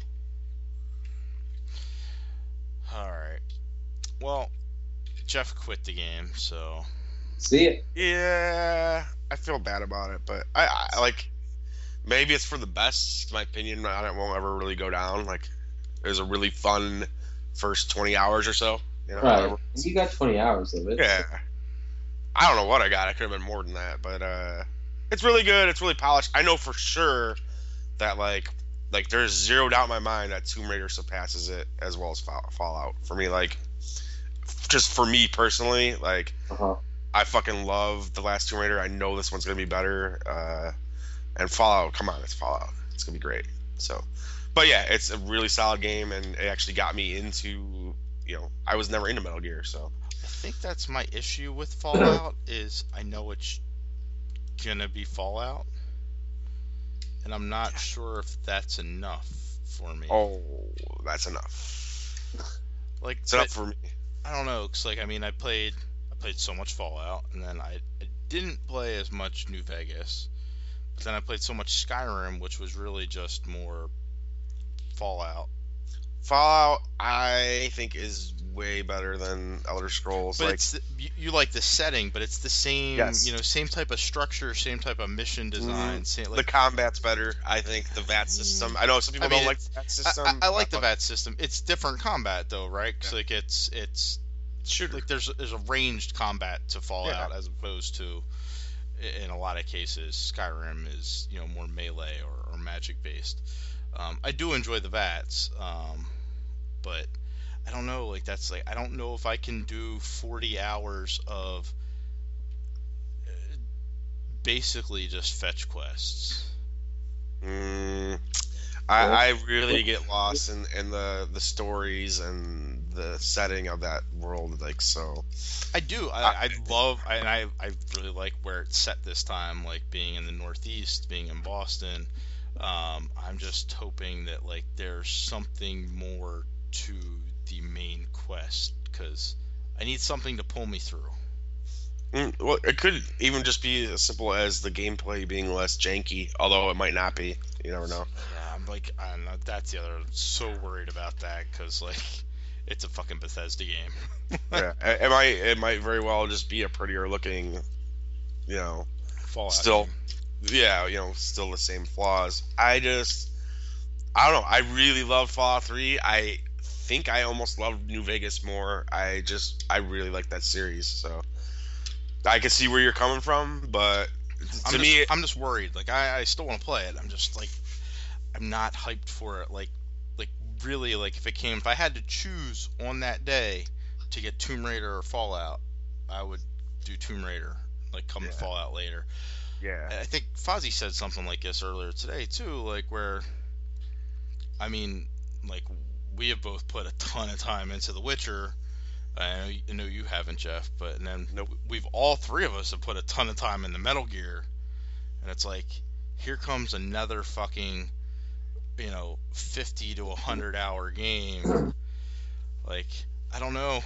All right. Well, Jeff quit the game, so See it? Yeah, I feel bad about it, but I, I like maybe it's for the best. My opinion, I don't won't ever really go down. Like, it was a really fun first twenty hours or so. You know, Right. whatever. You got twenty hours of it. Yeah. I don't know what I got. I could have been more than that, but uh, it's really good. It's really polished. I know for sure that like like there's zero doubt in my mind that Tomb Raider surpasses it as well as Fallout. For me, like just for me personally, like Uh-huh. I fucking love the last Tomb Raider. I know this one's gonna be better. Uh, and Fallout, come on, it's Fallout. It's gonna be great. So, but yeah, it's a really solid game, and it actually got me into, you know, I was never into Metal Gear, so. I think that's my issue with Fallout is I know it's gonna be Fallout, and I'm not sure if that's enough for me. Oh, that's enough. Like It's enough for me. I don't know, cause like I mean I played I played so much Fallout, and then I, I didn't play as much New Vegas, but then I played so much Skyrim, which was really just more Fallout. Fallout, I think, is way better than Elder Scrolls. But like, it's the, you, you like the setting, but it's the same, Yes. you know, same type of structure, same type of mission design. Same, the like, combat's better. I think the V A T system. I know some people I mean, don't like the V A T system. I, I, I like the but- V A T system. It's different combat though, right? 'Cause, Yeah. like it's it's Shooter. like there's there's a ranged combat to Fallout Yeah. as opposed to i- in a lot of cases Skyrim is, you know, more melee or, or magic based. Um, I do enjoy the V A Ts, um, but I don't know. Like that's like I don't know if I can do forty hours of uh, basically just fetch quests. Mm, I, I really get lost in, in the, the stories and the setting of that world. Like, so. I do. I, I love, I, and I, I really like where it's set this time, like being in the Northeast, being in Boston. Um, I'm just hoping that like there's something more to the main quest because I need something to pull me through. Mm, well, it could even just be as simple as the gameplay being less janky, although it might not be. You never know. Yeah, I'm like, I don't know, that's the other. I'm so worried about that because like it's a fucking Bethesda game. Yeah, it, it might it might very well just be a prettier looking, you know, Fallout. Still- game. yeah, you know, still the same flaws. I just, I don't know. I really love Fallout three. I think I almost love New Vegas more. I just, I really like that series. So I can see where you're coming from, but I'm to just, me, I'm just worried. Like I, I still want to play it. I'm just like, I'm not hyped for it. Like, like really, like if it came, if I had to choose on that day to get Tomb Raider or Fallout, I would do Tomb Raider. Like come to Yeah. Fallout later. yeah, I think Fozzie said something like this earlier today too. Like where, I mean, like we have both put a ton of time into The Witcher. I know, I know you haven't, Jeff, but and then Nope. we've all three of us have put a ton of time into Metal Gear, and it's like here comes another fucking, you know, fifty to a hundred hour game. Like I don't know,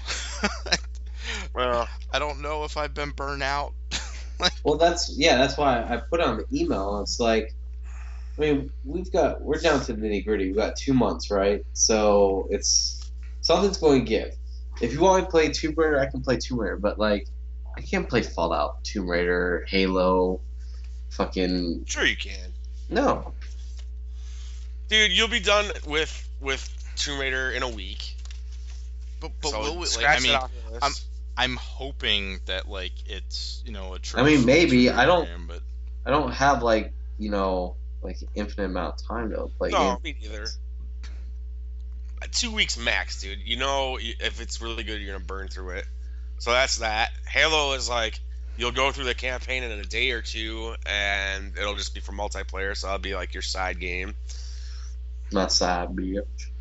well, I don't know if I've been burnt out. Well, that's yeah. That's why I put on the email. It's like, I mean, we've got we're down to the nitty gritty. We've got two months, right? So it's something's going to give. If you want me to play Tomb Raider, I can play Tomb Raider. But like, I can't play Fallout, Tomb Raider, Halo, fucking sure you can, no. dude. You'll be done with with Tomb Raider in a week. But but so will we, like scratch I mean, it off your list. I'm- I'm hoping that like it's, you know, a I mean, maybe. Tomb I don't- Raider game, but I don't have like you know like infinite amount of time to play. No, games. me neither. Uh, Two weeks max, dude. You know, y- if it's really good, you're gonna burn through it. So that's that. Halo is like you'll go through the campaign in a day or two, and it'll just be for multiplayer. So that'll be like your side game, Not sad, bitch.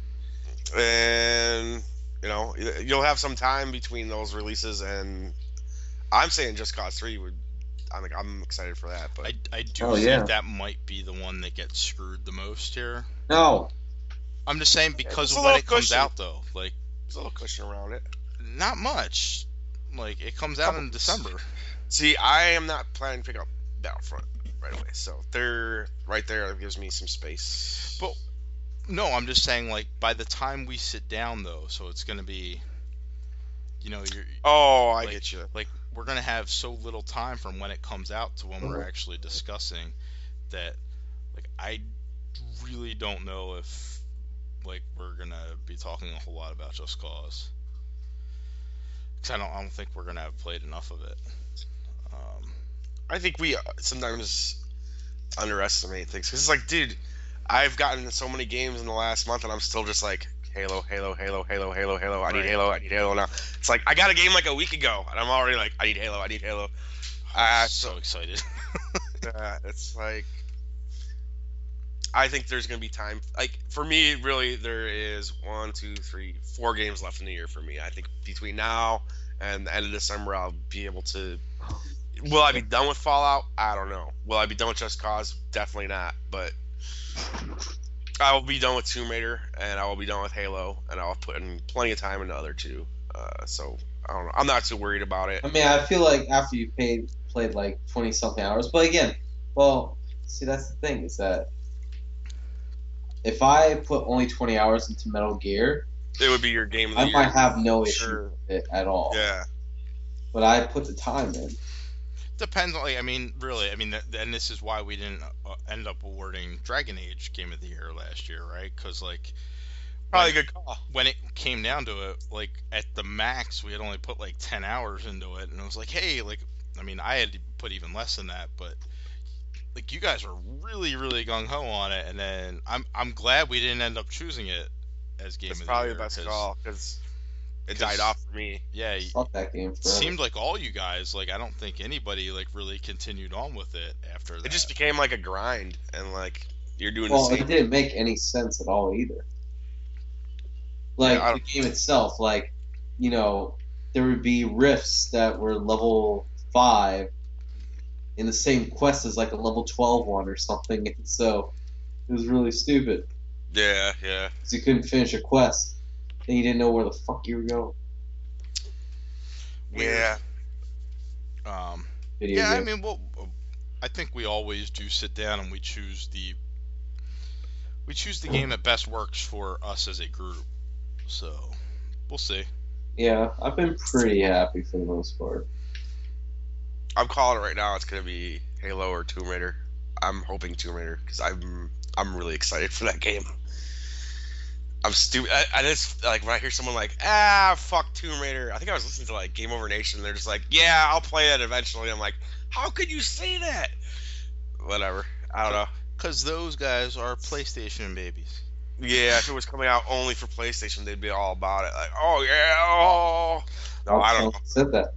and you know y- you'll have some time between those releases. And I'm saying Just Cause three would. I'm like I'm excited for that, but I, I do Oh, think yeah. that might be the one that gets screwed the most here. No, I'm just saying because It's of a when little it comes cushion. out though. Like there's a little cushion around it. not much. Like it comes out in Couple- December. See, I am not planning to pick up Battlefront right away, so they're right there. It gives me some space. But no, I'm just saying like by the time we sit down though, so it's gonna be, you know, you're oh, I like- get you. like we're gonna have so little time from when it comes out to when we're actually discussing that like I really don't know if like we're gonna be talking a whole lot about Just Cause, because I don't I don't think we're gonna have played enough of it. Um, I think we uh, sometimes underestimate things. Cause it's like, dude, I've gotten so many games in the last month, and I'm still just like Halo, Halo, Halo, Halo, Halo, Halo. I need Right. Halo. I need Halo now. It's like I got a game like a week ago, and I'm already like, I need Halo. I need Halo. I'm Uh, so excited. uh, it's like I think there's gonna be time. Like for me, really, there is one, two, three, four games left in the year for me. I think between now and the end of December, I'll be able to. Will I be done with Fallout? I don't know. Will I be done with Just Cause? Definitely not. But I will be done with Tomb Raider, and I will be done with Halo, and I'll put in plenty of time into the other two. Uh, so I don't know. I'm not too worried about it. I mean, I feel like after you paid played like twenty something hours, but again, well, see that's the thing is that if I put only twenty hours into Metal Gear, It would be your game of the I year. might have no issue Sure. with it at all. Yeah. But I put the time in. Depends on, like, I mean, really, I mean, th- and this is why we didn't uh, end up awarding Dragon Age Game of the Year last year, right? Because, like, Probably a when, good call. when it came down to it, like, at the max, we had only put, like, ten hours into it, and it was like, hey, like, I mean, I had to put even less than that, but, like, you guys were really, really gung-ho on it, and then I'm I'm glad we didn't end up choosing it as Game It's of probably the the Year. best 'Cause, call because it 'cause, died off for me. Yeah, it Fuck that game forever. seemed like all you guys, like, I don't think anybody, like, really continued on with it after that. It just became like a grind, and like you're doing Well, the it same. didn't make any sense at all either. Like Yeah, I the don't- game itself, like you know, there would be rifts that were level five in the same quest as like a level twelve one or something, and so it was really stupid Yeah, yeah. because you couldn't finish a quest and you didn't know where the fuck you were going. Weird. Yeah. Um, Video yeah, I game. mean, well, I think we always do sit down and we choose the we choose the game that best works for us as a group. So we'll see. Yeah, I've been pretty happy for the most part. I'm calling it right now. It's gonna be Halo or Tomb Raider. I'm hoping Tomb Raider because I'm I'm really excited for that game. I'm stupid. I, I just like when I hear someone like ah fuck Tomb Raider. I think I was listening to like Game Over Nation. And they're just like yeah I'll play that eventually. I'm like how could you say that? Whatever. I don't know. Because those guys are PlayStation babies. Yeah, if it was coming out only for PlayStation, they'd be all about it. Like oh yeah oh. No, I don't know. Said that.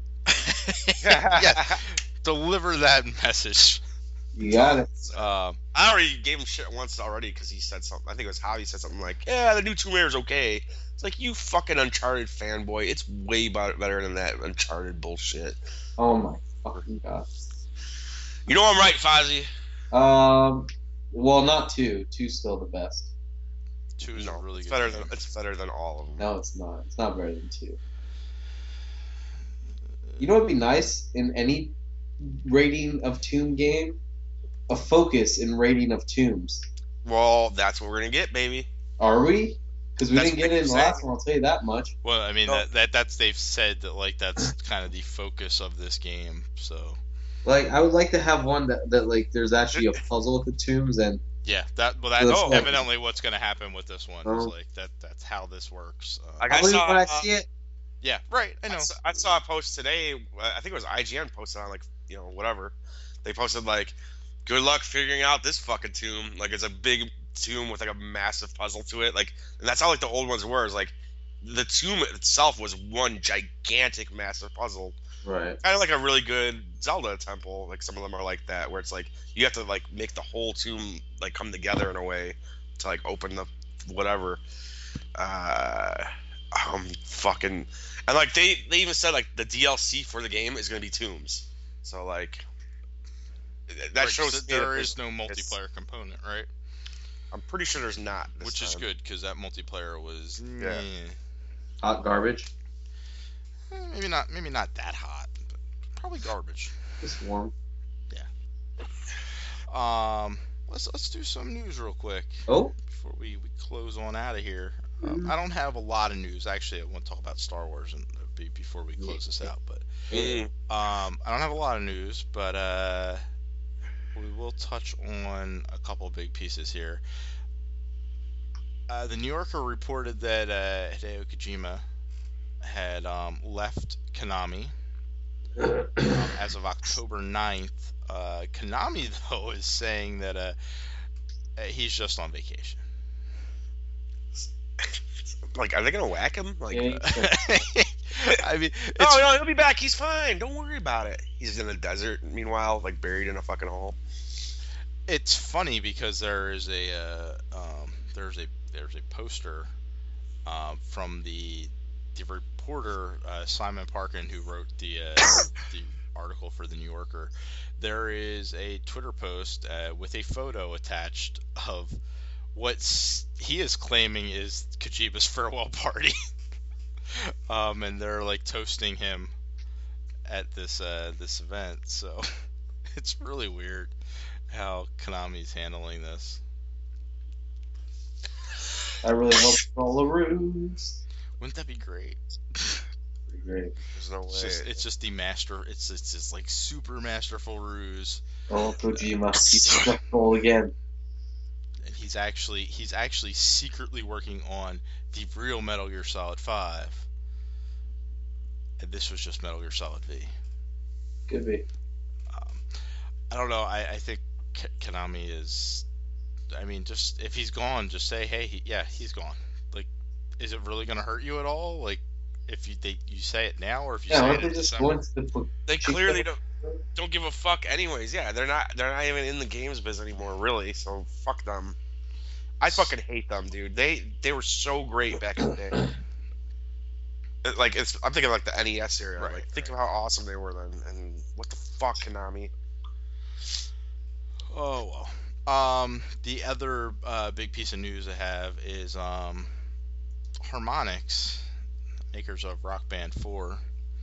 Yeah, deliver that message. You got it. Um, I already gave him shit once already because he said something. I think it was how he said something like, "Yeah, the new Tomb Raider's okay." It's like you fucking Uncharted fanboy. It's way better better than that Uncharted bullshit. Oh my fucking god. You know I'm right, Fozzie. Um, well, not two. Two's still the best. two is No, a really it's good better game. than it's better than all of them. No, it's not. It's not better than two. You know what'd be nice in any rating of Tomb game? A focus in rating of Tombs. Well, that's what we're gonna get, baby. Are we? Because we That's didn't what get it in the they're last saying. one. I'll tell you that much. Well, I mean No. that, that that's they've said that like that's kind of the focus of this game. So Like, I would like to have one that, that like there's actually a puzzle with the tombs, and yeah, that well that's That's like- evidently what's going to happen with this one. Is Oh. like that that's how this works. Uh, Like, I probably saw, when I uh, see it, yeah, right. I I know. saw, I saw a post today. I think it was I G N posted on like you know whatever. They posted like, "Good luck figuring out this fucking tomb." Like it's a big tomb with like a massive puzzle to it. Like, and that's how like the old ones were. Is like the tomb itself was one gigantic, massive puzzle. right? Kind of like a really good Zelda temple. Like some of them are like that, where it's like you have to like make the whole tomb like come together in a way to like open the whatever. Uh, um, fucking, and like they they even said like the D L C for the game is gonna be tombs. So like that Right, shows so me that there there's- is no multiplayer component, right? I'm pretty sure there's not. This Which is time. good because that multiplayer was Yeah. meh. Hot garbage. Eh, maybe not maybe not that hot, but probably garbage. Just warm. Um, let's let's do some news real quick Oh, before we, we close on out of here. Um, Mhm. I don't have a lot of news. Actually, I want to talk about Star Wars and uh, be, before we close this out. But Mm. um, I don't have a lot of news. But uh, we will touch on a couple big pieces here. Uh, the New Yorker reported that uh, Hideo Kojima had um, left Konami um, as of October ninth. Uh, Konami, though, is saying that uh, he's just on vacation. Like, are they gonna whack him? Like, Yeah. I mean, it's, oh no, he'll be back. He's fine. Don't worry about it. He's in the desert. Meanwhile, like buried in a fucking hole. it's funny because there is a uh, um, there's a there's a poster uh, from the the reporter uh, Simon Parkin, who wrote the uh, the article for the New Yorker. There is a Twitter post uh, with a photo attached of what s- he is claiming is Kojima's farewell party, um, and they're like toasting him at this uh, this event. So it's really weird how Konami's handling this. I really hope it's all a ruse. Wouldn't that be great? Pretty great. There's no way. It's just, it's just the master. It's it's just like super masterful ruse, Oh, Kojima, he's successful again. and he's actually he's actually secretly working on the real Metal Gear Solid Five, and this was just Metal Gear Solid V. Could be. Um, I don't know. I I think K- Konami is. I mean, just if he's gone, just say, hey, he, yeah, he's gone. Like, is it really gonna hurt you at all? Like, if you they, you say it now, or if you Yeah, say aren't it they in just December? going to the They clearly don't don't give a fuck anyways. Yeah, they're not they're not even in the games biz anymore, really. So fuck them. I fucking hate them, dude. They they were so great back in the day. It- Like it's I'm thinking like the N E S era. Right, like think right. of how awesome they were then. And what the fuck, Konami? Oh well. Um, the other uh, big piece of news I have is um, Harmonix, makers of Rock Band four.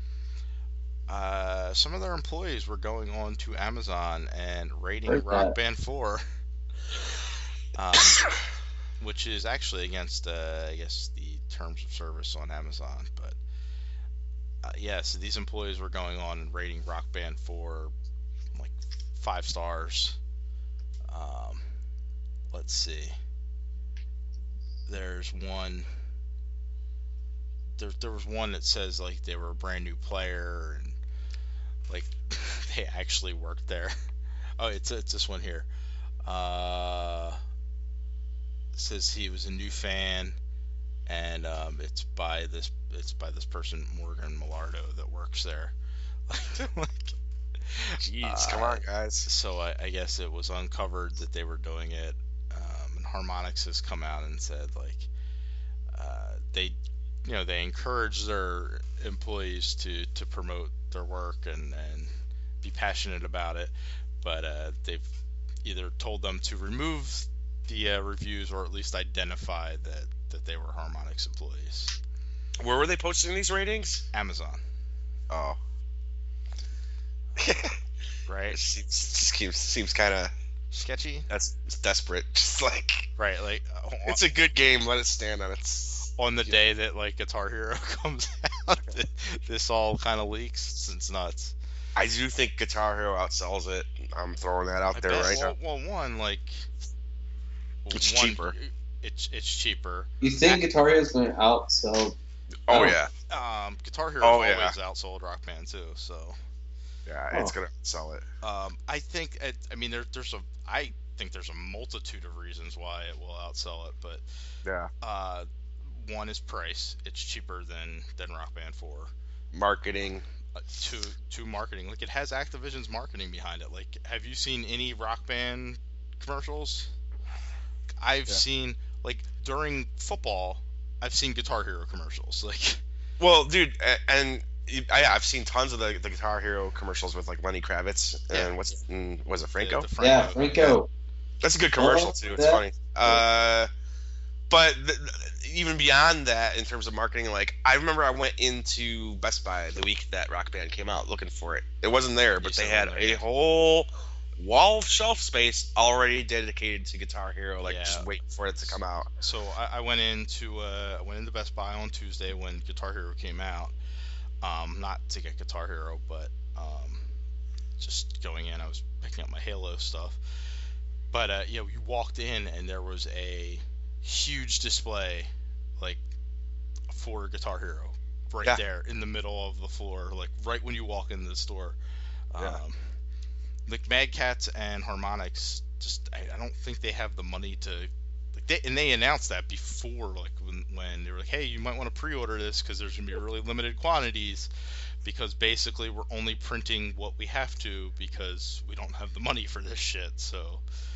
Uh, some of their employees were going on to Amazon and rating Heard Rock that. Band four, um, which is actually against, uh, I guess, the terms of service on Amazon. But uh, yeah, so these employees were going on and rating Rock Band four like five stars. Um, let's see. There's one. There, there was one that says like they were a brand new player and like they actually worked there. Oh, it's it's this one here. Uh, it says he was a new fan, and um, it's by this it's by this person Morgan Millardo that works there. Like, Jeez, come Uh, on, guys. so I, I guess it was uncovered that they were doing it, um, and Harmonix has come out and said like uh, they, you know, they encourage their employees to, to promote their work and, and be passionate about it, but uh, they've either told them to remove the uh, reviews or at least identify that, that they were Harmonix employees. Where were they posting these ratings? Amazon, Oh. right? It seems, just seems, seems kind of Sketchy, that's desperate. Just like right? Like uh, it's a good game. Let it stand on its. on the day that like Guitar Hero comes out, this all kind of leaks. It's nuts. I do think Guitar Hero outsells it. I'm throwing that out I there bet- right well, now. well, one like It's one- cheaper. It's it's cheaper. You think Guitar Hero is going to outsell? Oh Oh. yeah, Um, Guitar Hero Oh, always yeah. outsold Rock Band too. So yeah, Oh. it's gonna sell it. um, I think it, I mean there, there's a I think there's a multitude of reasons why it will outsell it, but Yeah, uh, one is price. It's cheaper than than Rock Band four. marketing. Uh, to to marketing, like it has Activision's marketing behind it. Like, have you seen any Rock Band commercials? I've Yeah. seen like during football, I've seen Guitar Hero commercials. Like, Well, dude, a- and you- I, I've seen tons of the, the Guitar Hero commercials with like Lenny Kravitz and Yeah. what's mm, was it Franco? the, the Yeah, Franco- Franco. That's a good commercial Oh, too. It's that- funny. Uh, but th- th- even beyond that, in terms of marketing, like I remember I went into Best Buy the week that Rock Band came out looking for it. It wasn't there, but You they said had it a wasn't there. whole wall shelf space already dedicated to Guitar Hero, like Yeah. just waiting for it to come out. So I, I went into uh, I went into Best Buy on Tuesday when Guitar Hero came out. Um, not to get Guitar Hero, but um, just going in. I was picking up my Halo stuff. But, uh, you know, you walked in and there was a huge display, like, for Guitar Hero, right Yeah. there in the middle of the floor, like, right when you walk into the store. Yeah. Um, like, Mad Catz and Harmonix, just, I, I don't think they have the money to, like, they, and they announced that before, like, when, when they were like, hey, you might want to pre-order this because there's going to be really limited quantities, because basically we're only printing what we have to because we don't have the money for this shit, so...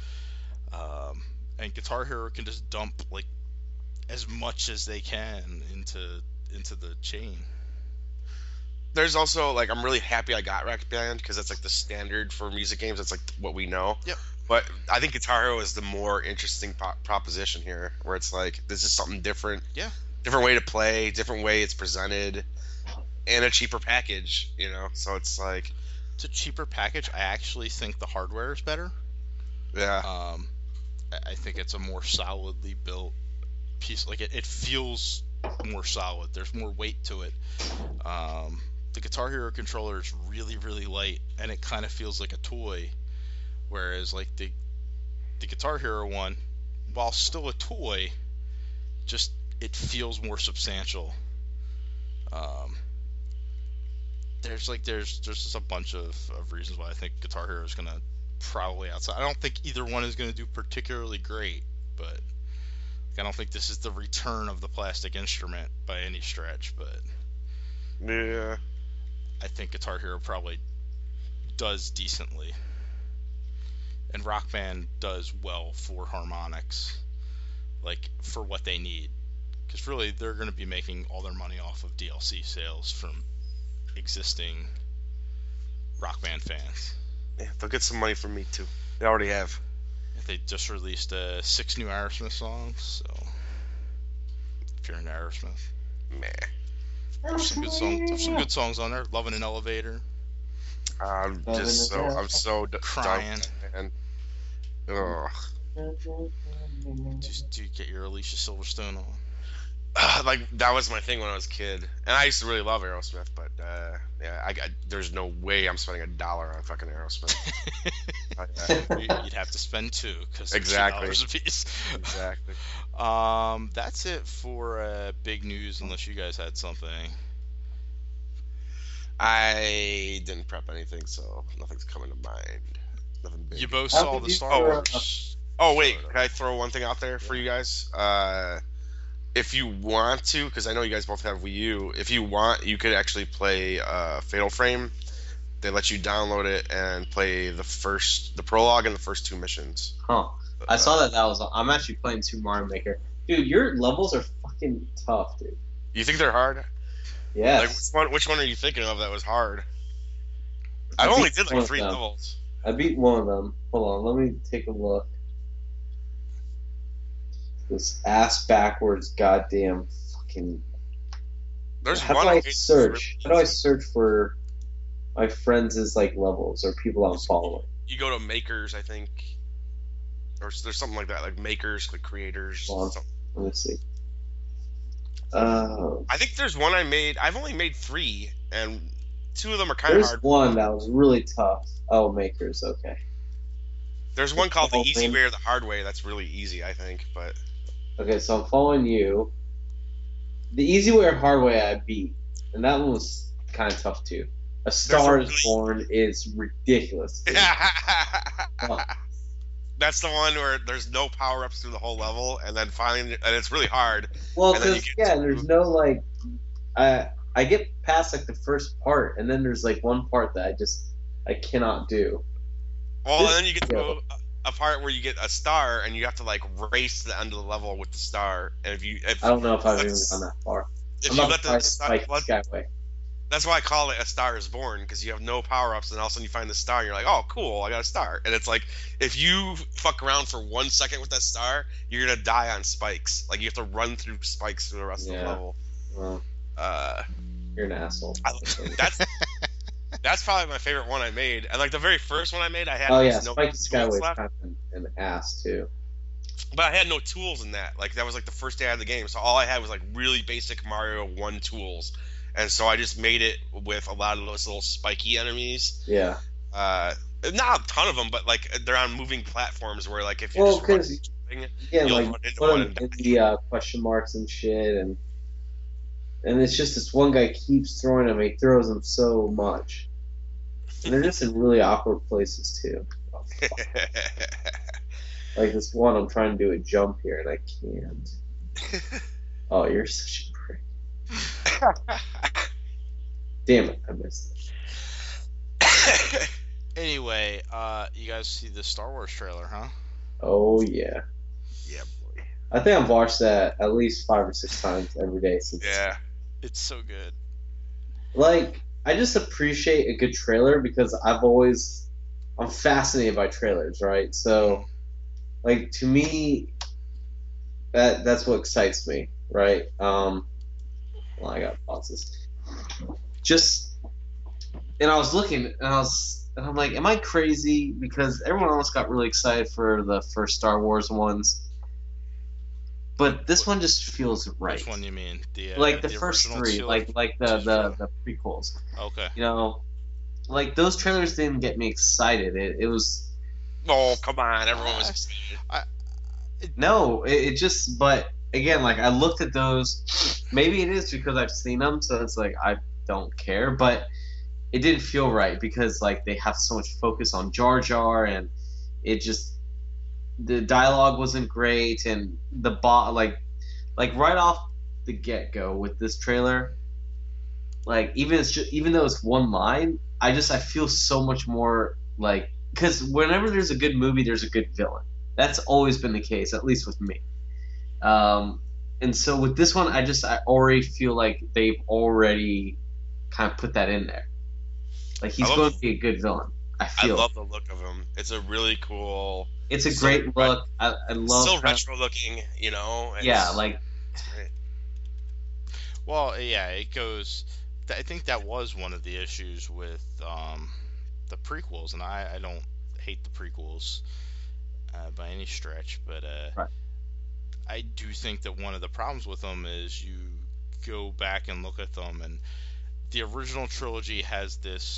Um, and Guitar Hero can just dump like as much as they can into into the chain. There's also like I'm really happy I got Rock Band because that's like the standard for music games. That's like what we know. Yep. But I think Guitar Hero is the more interesting po- proposition here, where it's like this is something different. Yeah. Different way to play, different way it's presented, and a cheaper package. You know, so it's like It's a cheaper package. I actually think the hardware is better. yeah. Um, I I think it's a more solidly built piece. Like it, it feels more solid. There's more weight to it. Um, the Guitar Hero controller is really, really light, and it kind of feels like a toy. Whereas like the the Guitar Hero one, while still a toy, just it feels more substantial. Um, there's like there's there's just a bunch of, of reasons why I think Guitar Hero is gonna probably outside. I don't think either one is going to do particularly great, but like, I don't think this is the return of the plastic instrument by any stretch, but Yeah. I think Guitar Hero probably does decently. And Rock Band does well for Harmonix, like for what they need. Because really, they're going to be making all their money off of D L C sales from existing Rock Band fans. Yeah, they'll get some money from me too. They already have. They just released uh, six new Aerosmith songs, so if you're into Aerosmith, Meh. there's some good songs. There's some good songs on there. "Loving an Elevator," I'm Loving just so it. I'm so d- Crying. done, man. Ugh. Just do you get your Alicia Silverstone on? Like that was my thing when I was a kid, and I used to really love Aerosmith. But uh, yeah, I, I there's no way I'm spending a dollar on fucking Aerosmith. uh, You- You'd have to spend two because Exactly. two dollars a piece. exactly. Um, that's it for uh, big news. Unless you guys had something. I didn't prep anything, so nothing's coming to mind. Nothing big. You both How saw could the you Star throw Wars. Oh wait, Sort of. can I throw one thing out there for you guys? Uh, if you want to, because I know you guys both have Wii U. If you want, you could actually play uh, Fatal Frame. They let you download it and play the first, the prologue and the first two missions. Huh. I saw that that was. I'm actually playing Super Mario Maker. Dude, your levels are fucking tough, dude. You think they're hard? Like Yes. which one? Which one are you thinking of that was hard? I I only beat did one like of three them. levels. I beat one of them. Hold on, let me take a look. This ass backwards goddamn fucking. There's How one do I that's search? really How do I easy. search for my friends' like levels or people I'm following? You go to Makers, I think, or s- there's something like that, like Makers, like creators. Hold on. something. Let me see. Uh, I think there's one I made. I've only made three, and two of them are kind of there's hard. one that was really tough. Oh, Makers. Okay. There's one called the Oh, easy man. way or the hard way. That's really easy, I think. But Okay, so I'm following you. The easy way or hard way I beat, and that one was kind of tough too. A Star is really- Born is ridiculous. dude. Oh. that's the one where there's no power ups through the whole level, and then finally, and it's really hard. Well, And then you because get yeah, to- there's no like, I I get past like the first part, and then there's like one part that I just I cannot do. Well, This- and then you get to yeah. go a, a part where you get a star, and you have to like race to the end of the level with the star. And if you, if, I don't know if I've even That's- gone that far. if I'm you not let try the to star, spike let, Skyway. that's why I call it a Star is Born, because you have no power ups, and all of a sudden you find the star, and you're like, oh, cool, I got a star. And it's like, if you fuck around for one second with that star, you're gonna die on spikes. Like you have to run through spikes through the rest of Yeah. the level. Well, Uh, you're an asshole. I, that's that's probably my favorite one I made. And like the very first one I made, I had Oh yeah, almost no Spike tools Skyway is left, kind of an, an ass too. but I had no tools in that. Like that was like the first day I had the game, so all I had was like really basic Mario one tools. And so I just made it with a lot of those little spiky enemies. Yeah. Uh, not a ton of them, but like they're on moving platforms where like if you Well, just run because something, again, you'll like run into put one them and in die. the uh, question marks and shit, and and it's just this one guy keeps throwing them. He throws them so much, and they're just in really awkward places too. Oh, fuck. Like this one, I'm trying to do a jump here and I can't. Oh, you're such a prick. Damn it, I missed it. Anyway, uh, you guys see the Star Wars trailer, huh? Oh yeah, Yeah, boy. I think I've watched that at least five or six times every day since. Yeah. It's so good. Like, I just appreciate a good trailer because I've always, I'm fascinated by trailers, right? So, like, to me, that that's what excites me, right? Um, well, I gotta pause this. Just, and I was looking, and I was, and I'm like, am I crazy? Because everyone else got really excited for the first Star Wars ones, but this one just feels right. Which one you mean? The uh, Like the, the first original three, two? like like the, the the prequels. Okay. You know, like those trailers didn't get me excited. It it was Oh, come on. Everyone was excited. no, it, it just. But again, like I looked at those. Maybe it is because I've seen them, so it's like I don't care. But it didn't feel right because like they have so much focus on Jar Jar, and it just the dialogue wasn't great, and the bot like like right off the get go with this trailer. Like even it's just, even though it's one line, I just I feel so much more like because whenever there's a good movie, there's a good villain. That's always been the case, at least with me. Um, and so with this one, I just I already feel like they've already kind of put that in there. Like he's I love going the- to be a good villain. I I feel love the look of him. It's a really cool, it's a so great re- look. I, I love still how- retro looking. You know. It's, yeah, like it's great. Well, yeah, it goes. I think that was one of the issues with um, the prequels, and I, I don't hate the prequels uh, by any stretch, but uh, Right. I do think that one of the problems with them is you go back and look at them, and the original trilogy has this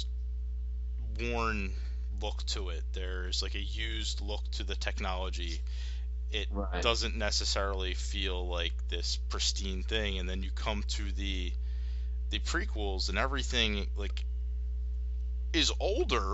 worn look to it. There's like a used look to the technology. It Right. doesn't necessarily feel like this pristine thing, and then you come to the the prequels and everything like is older,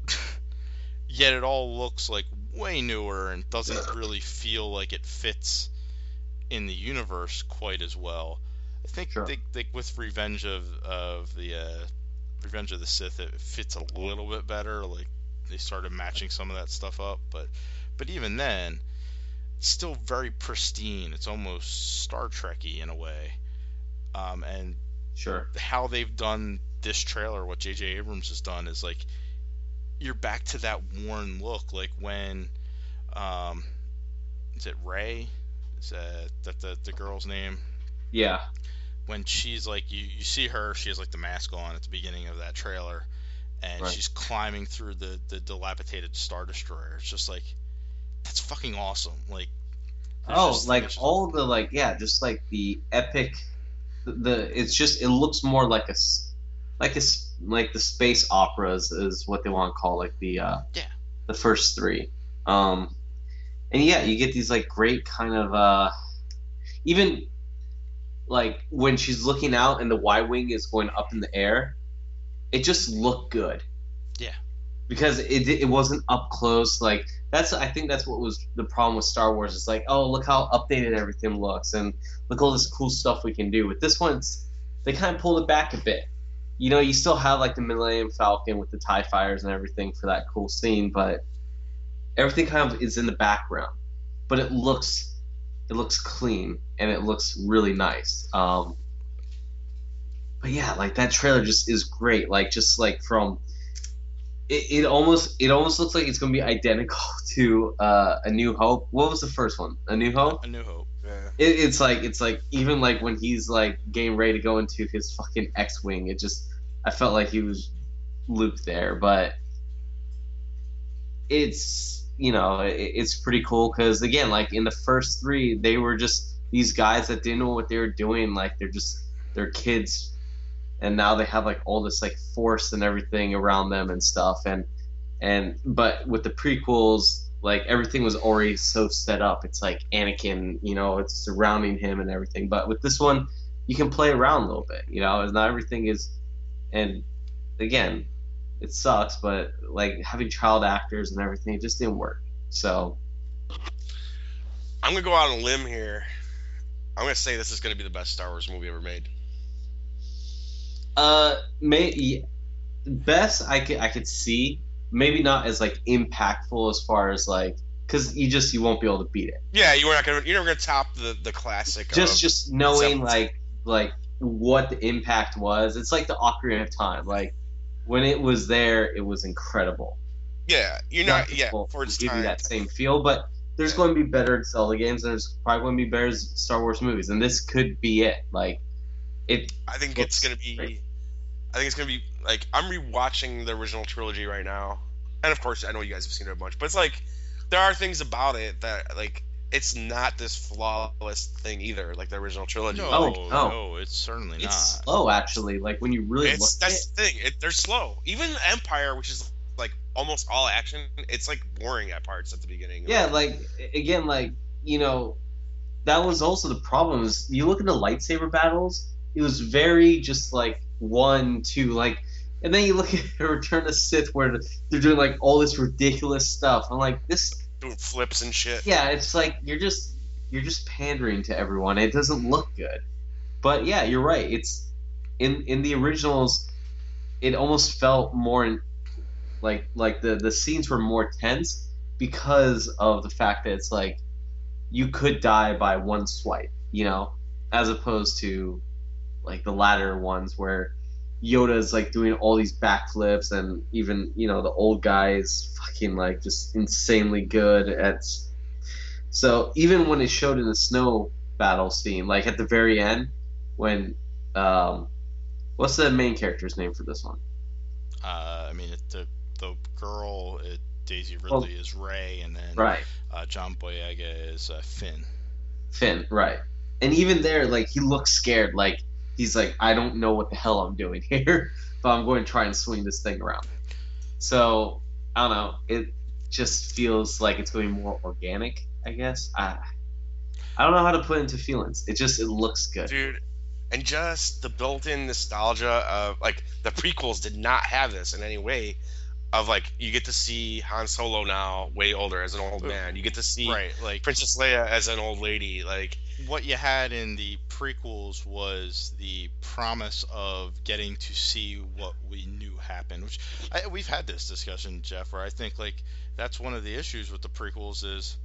yet it all looks like way newer and doesn't really feel like it fits in the universe quite as well. I think Sure. they, they, with Revenge of of the uh, Revenge of the Sith, it fits a little bit better. Like they started matching some of that stuff up, but but even then, it's still very pristine. It's almost Star Trek-y in a way. Um, and sure. how they've done this trailer, what J J Abrams has done, is like you're back to that worn look, like when um, is it Ray? Is that, that the the girl's name? Yeah. When she's like you, you see her, she has like the mask on at the beginning of that trailer, and Right. she's climbing through the the dilapidated Star Destroyer. It's just like that's fucking awesome. Like there's Oh, just- like it's just- all the like yeah, just like the epic. The, the it's just it looks more like a s- like a s- like the space operas is what they want to call like the uh Yeah. the first three. Um, and yeah, you get these like great kind of uh even like when she's looking out and the Y wing is going up in the air, it just looked good. Yeah. Because it it wasn't up close. Like that's I think that's what was the problem with Star Wars. It's like, oh, look how updated everything looks, and look all this cool stuff we can do. With this one, it's, they kind of pulled it back a bit. You know, you still have like the Millennium Falcon with the TIE fighters and everything for that cool scene, but everything kind of is in the background. But it looks it looks clean and it looks really nice. Um, but yeah, like that trailer just is great. Like just like from it, it almost it almost looks like it's gonna be identical to uh, A New Hope. What was the first one? A New Hope. A New Hope. Yeah. It, it's like it's like even like when he's like getting ready to go into his fucking X-wing, it just I felt like he was Luke there, but it's you know it, it's pretty cool because again, like in the first three, they were just these guys that didn't know what they were doing, like they're just they're kids, and now they have like all this like force and everything around them and stuff, and And but with the prequels, like everything was already so set up. It's like Anakin, you know, it's surrounding him and everything. But with this one, you can play around a little bit, you know, and not everything is. And again, it sucks, but like having child actors and everything, it just didn't work. So I'm gonna go out on a limb here. I'm gonna say this is gonna be the best Star Wars movie ever made. Uh, may best I could I could see, maybe not as like impactful as far as like, because you just you won't be able to beat it. Yeah, you were not gonna you're never gonna top the the classic. Just of just knowing seven- like like what the impact was. It's like the Ocarina of Time. Like when it was there, it was incredible. yeah, you're not Nothing yeah will for its give time. you that same feel, but there's Yeah. going to be better Zelda games. And there's probably going to be better Star Wars movies, and this could be it. Like it. I think looks it's gonna be. great. I think it's gonna be like I'm rewatching the original trilogy right now, and of course I know you guys have seen it a bunch, but it's like there are things about it that like it's not this flawless thing either, like the original trilogy. No, Oh, no, no. it's certainly It's not. slow actually. Like when you really It's look at that's it. the thing. It, they're slow. Even Empire, which is like almost all action, it's like boring at parts at the beginning. Yeah, like again, like you know, that was also the problem. Is you look at the lightsaber battles, it was very just like one, two, like, and then you look at Return of Sith where they're doing like all this ridiculous stuff. I'm like, this, doing flips and shit. yeah, it's like you're just you're just pandering to everyone. It doesn't look good. But yeah, you're right. It's in in the originals, it almost felt more in, like like the the scenes were more tense because of the fact that it's like you could die by one swipe, you know, as opposed to like the latter ones where Yoda's like doing all these backflips, and even you know the old guy is fucking like just insanely good at. So even when it showed in the snow battle scene, like at the very end, when um, what's the main character's name for this one? Uh, I mean, it, the the girl, it, Daisy Ridley, Well, is Rey, and then Right, uh, John Boyega is uh, Finn. Finn. Right, and even there, like he looks scared. Like he's like, I don't know what the hell I'm doing here, but I'm going to try and swing this thing around. So I don't know. It just feels like it's going more organic. I guess I I don't know how to put it into feelings. It just it looks good. Dude, and just the built-in nostalgia of like the prequels did not have this in any way. Of like you get to see Han Solo now way older as an old man. You get to see Right, like Princess Leia as an old lady. Like what you had in the prequels was the promise of getting to see what we knew happened. Which I, we've had this discussion, Jeff, where I think like that's one of the issues with the prequels is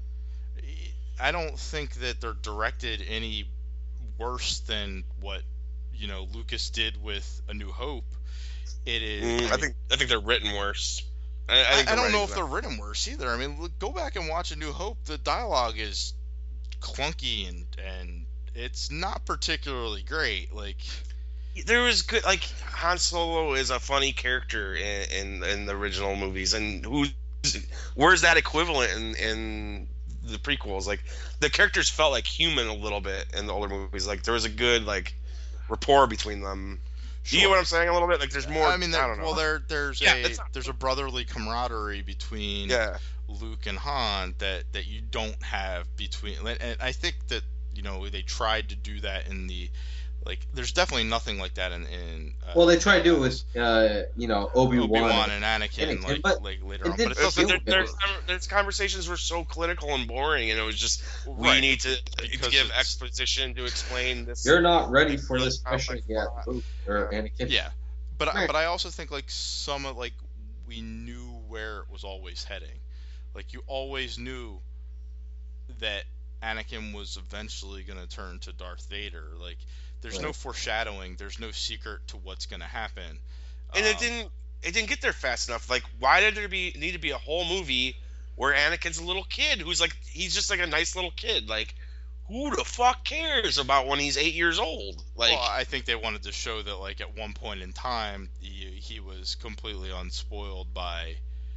I don't think that they're directed any worse than what you know Lucas did with A New Hope. It is. mm, I think I think they're writing worse. I, I, I, think I the don't know writing's if not- they're written worse either. I mean, look, go back and watch A New Hope. The dialogue is clunky and and it's not particularly great. Like, there was good like Han Solo is a funny character in in, in the original movies, and who where's that equivalent in in the prequels? Like the characters felt like human a little bit in the older movies. Like there was a good like rapport between them. Do you get what I'm saying a little bit? Like there's more. I mean, I there, don't know. well, there there's Yeah, a it's not- there's a brotherly camaraderie between yeah, Luke and Han that that you don't have between. And I think that you know they tried to do that in the like. There's definitely nothing like that in. in uh, Well, they try to do it with uh, you know Obi Obi-Wan Wan. and Anakin, Anakin, like, but like later it on, did but it feel It's- doesn't. there- good. there's there's conversations were so clinical and boring, and it was just we Right. need to, to Because give it's- exposition to explain this. You're not ready for really this question complex yet, plot. Luke or Anakin. Yeah, but I, Right. but I also think like some of like we knew where it was always heading. Like you always knew that Anakin was eventually going to turn to Darth Vader. Like there's no Right. foreshadowing. There's no secret to what's going to happen. and it Um, didn't it didn't get there fast enough. Like, why did there be need to be a whole movie where Anakin's a little kid who's like he's just like a nice little kid? Like, who the fuck cares about when he's eight years old? Like, well, I think they wanted to show that like at one point in time he, he was completely unspoiled by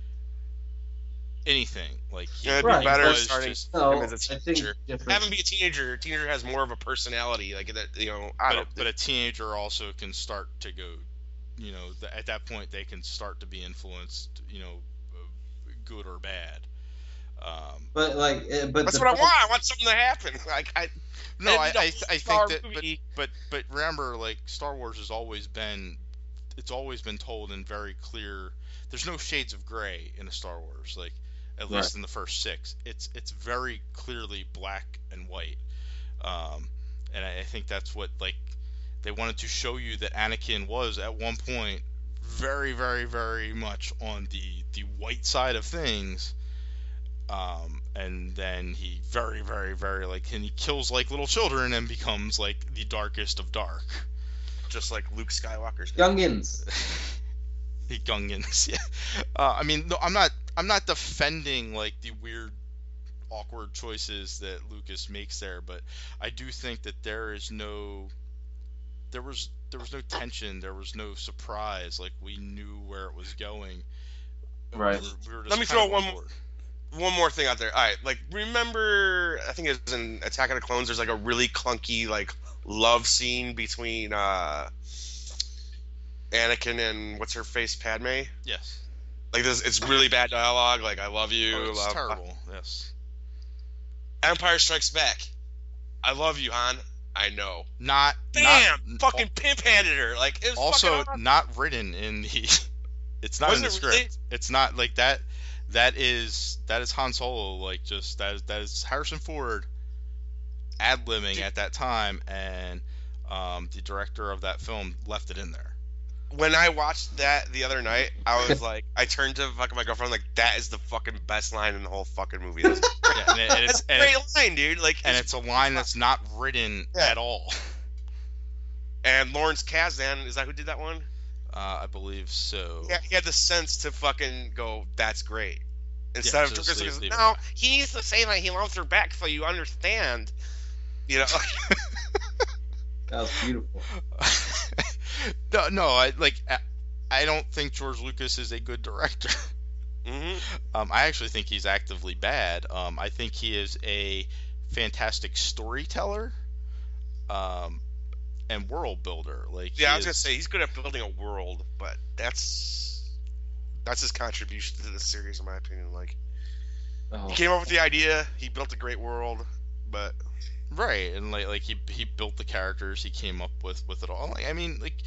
anything. Like he, Yeah, it'd be he better was starting- just- No, Him as a I think teacher. different. have him be a teenager. A teenager has more of a personality. Like that, you know. I but, don't. but a teenager also can start to go, you know, th- at that point they can start to be influenced, you know, good or bad. Um, But like, eh, but That's the what I problem- want. I want something to happen. Like I. no, and, I you know, I, I Star think that, but, movie- but but remember, like Star Wars has always been, it's always been told in very clear. There's no shades of gray in a Star Wars, like at Right. least in the first six. It's it's very clearly black and white, um, and I, I think that's what like they wanted to show you that Anakin was at one point very very very much on the the white side of things. Um, and then he very, very, very like, and he kills like little children and becomes like the darkest of dark. Just like Luke Skywalker's. youngins. The Gungans, yeah. Uh, I mean, no, I'm not, I'm not defending like the weird, awkward choices that Lucas makes there, but I do think that there is no, there was, there was no tension, there was no surprise. Like we knew where it was going. Right. We were, we were just Let me kind throw of one on more- board. One more thing out there. All right, like remember, I think it was in Attack of the Clones. There's like a really clunky like love scene between uh, Anakin and what's her face, Padme. Yes. Like this, it's really bad dialogue. Like I love you. Oh, it's love- terrible. Yes. Empire Strikes Back. I love you, Han. I know. Not. Bam! Not, fucking pimp handed her. Like it was also fucking awesome. not written in the it's not in Wasn't the it script. really? It's not like that that is that is Han Solo, like just that is that is Harrison Ford ad-libbing Dude. at that time, and um, the director of that film left it in there. When I watched that the other night, I was like, I turned to fucking my girlfriend, like, that is the fucking best line in the whole fucking movie. That's, Yeah, and, it, and that's it's a and, great it's, line, dude. Like, and it's a line that's not written Yeah. at all. and Lawrence Kasdan, is that who did that one? Uh, I believe so. Yeah, he had the sense to fucking go, that's great. Instead Yeah, of just just leave- like, leave it no, there. he needs to say that he loves her back so you understand. You know, That was beautiful. no, no, I like. I, I don't think George Lucas is a good director. hmm Um, I actually think he's actively bad. Um, I think he is a fantastic storyteller, um, and world builder. Like yeah, he I was gonna is- say he's good at building a world, but that's that's his contribution to the series, in my opinion. Like, Oh. he came up with the idea, he built a great world, but right, and like like he he built the characters. He came up with with it all. Like, I mean, like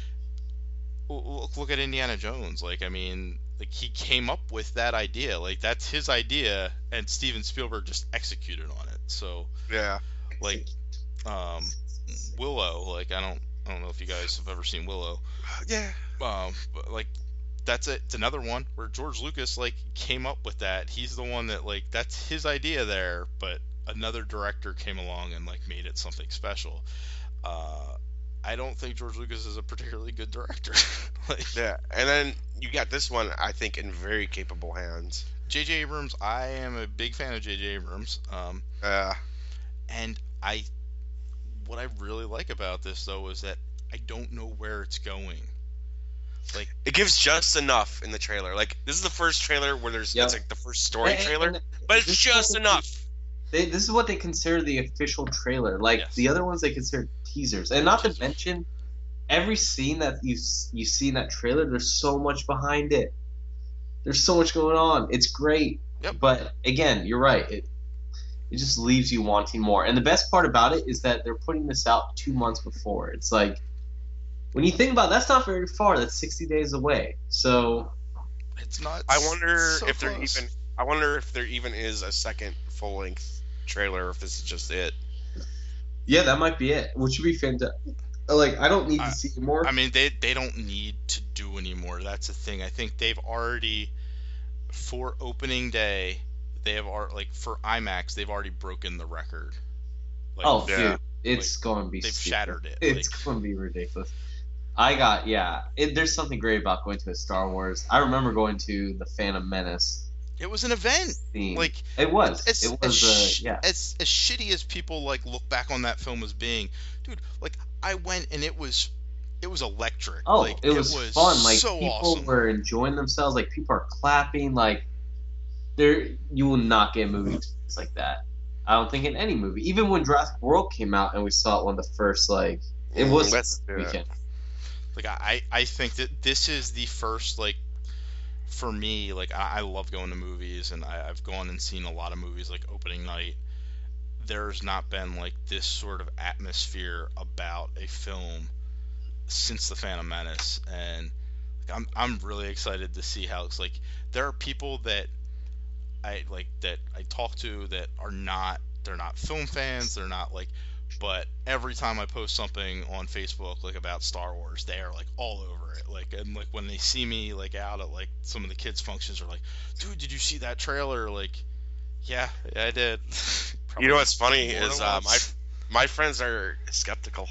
look look at Indiana Jones. Like I mean, like he came up with that idea. Like that's his idea, and Steven Spielberg just executed on it. So yeah. like um, Willow. Like I don't I don't know if you guys have ever seen Willow. Yeah. Um, but like that's it. It's another one where George Lucas like came up with that. He's the one that like that's his idea there, but another director came along and like made it something special. Uh, I don't think George Lucas is a particularly good director. Like Yeah. And then you got this one, I think, in very capable hands. J J Abrams, I am a big fan of J J Abrams. Um, Uh, and I, what I really like about this though is that I don't know where it's going. Like it gives just enough in the trailer. Like, this is the first trailer where there's Yep. it's like the first story And- trailer, and but it's this is just what they- enough. They, this is what they consider the official trailer. Like Yes. the other ones, they consider teasers, and not Teasers. to mention every scene that you s- you see in that trailer. There's so much behind it. There's so much going on. It's great. Yep. But again, you're right. It it just leaves you wanting more. And the best part about it is that they're putting this out two months before. It's like when you think about it, that's not very far. That's sixty days away. So it's not. I wonder so if there close. even I wonder if there even is a second full length trailer, or if this is just it. yeah, that might be it. Which would be fantastic. Like I don't need to I- see more. I mean, they they don't need to do anymore. That's the thing. I think they've already, for opening day, they have ar- like for IMAX, they've already broken the record. Like, Oh, Yeah. dude, it's going to be. they've stupid. shattered it. It's Like, going to be ridiculous. I got yeah. It, there's something great about going to a Star Wars. I remember going to the Phantom Menace it was an event. theme. Like it was. as, it as, was. sh- Uh, yeah. as as shitty as people like look back on that film as being, dude. Like I went and it was, it was electric. Oh, like, it, was fun. Like so people awesome. were enjoying themselves. Like people are clapping. Like there, you will not get a movie experience like that. I don't think in any movie. Even when Jurassic World came out and we saw it one of the first, like it Mm, was let's do it. weekend. Like I, I think that this is the first like for me, like I, I love going to movies, and I, I've gone and seen a lot of movies like opening night. There's not been like this sort of atmosphere about a film since the Phantom Menace, and like, I'm I'm really excited to see how it's like. There are people that I like that I talk to that are not they're not film fans, they're not like, but every time I post something on Facebook like about Star Wars, they are like all over it. Like, and like when they see me like out at like some of the kids functions are like, dude, did you see that trailer? Like, yeah, yeah I did. You know what's funny more than is uh, my once. my friends are skeptical.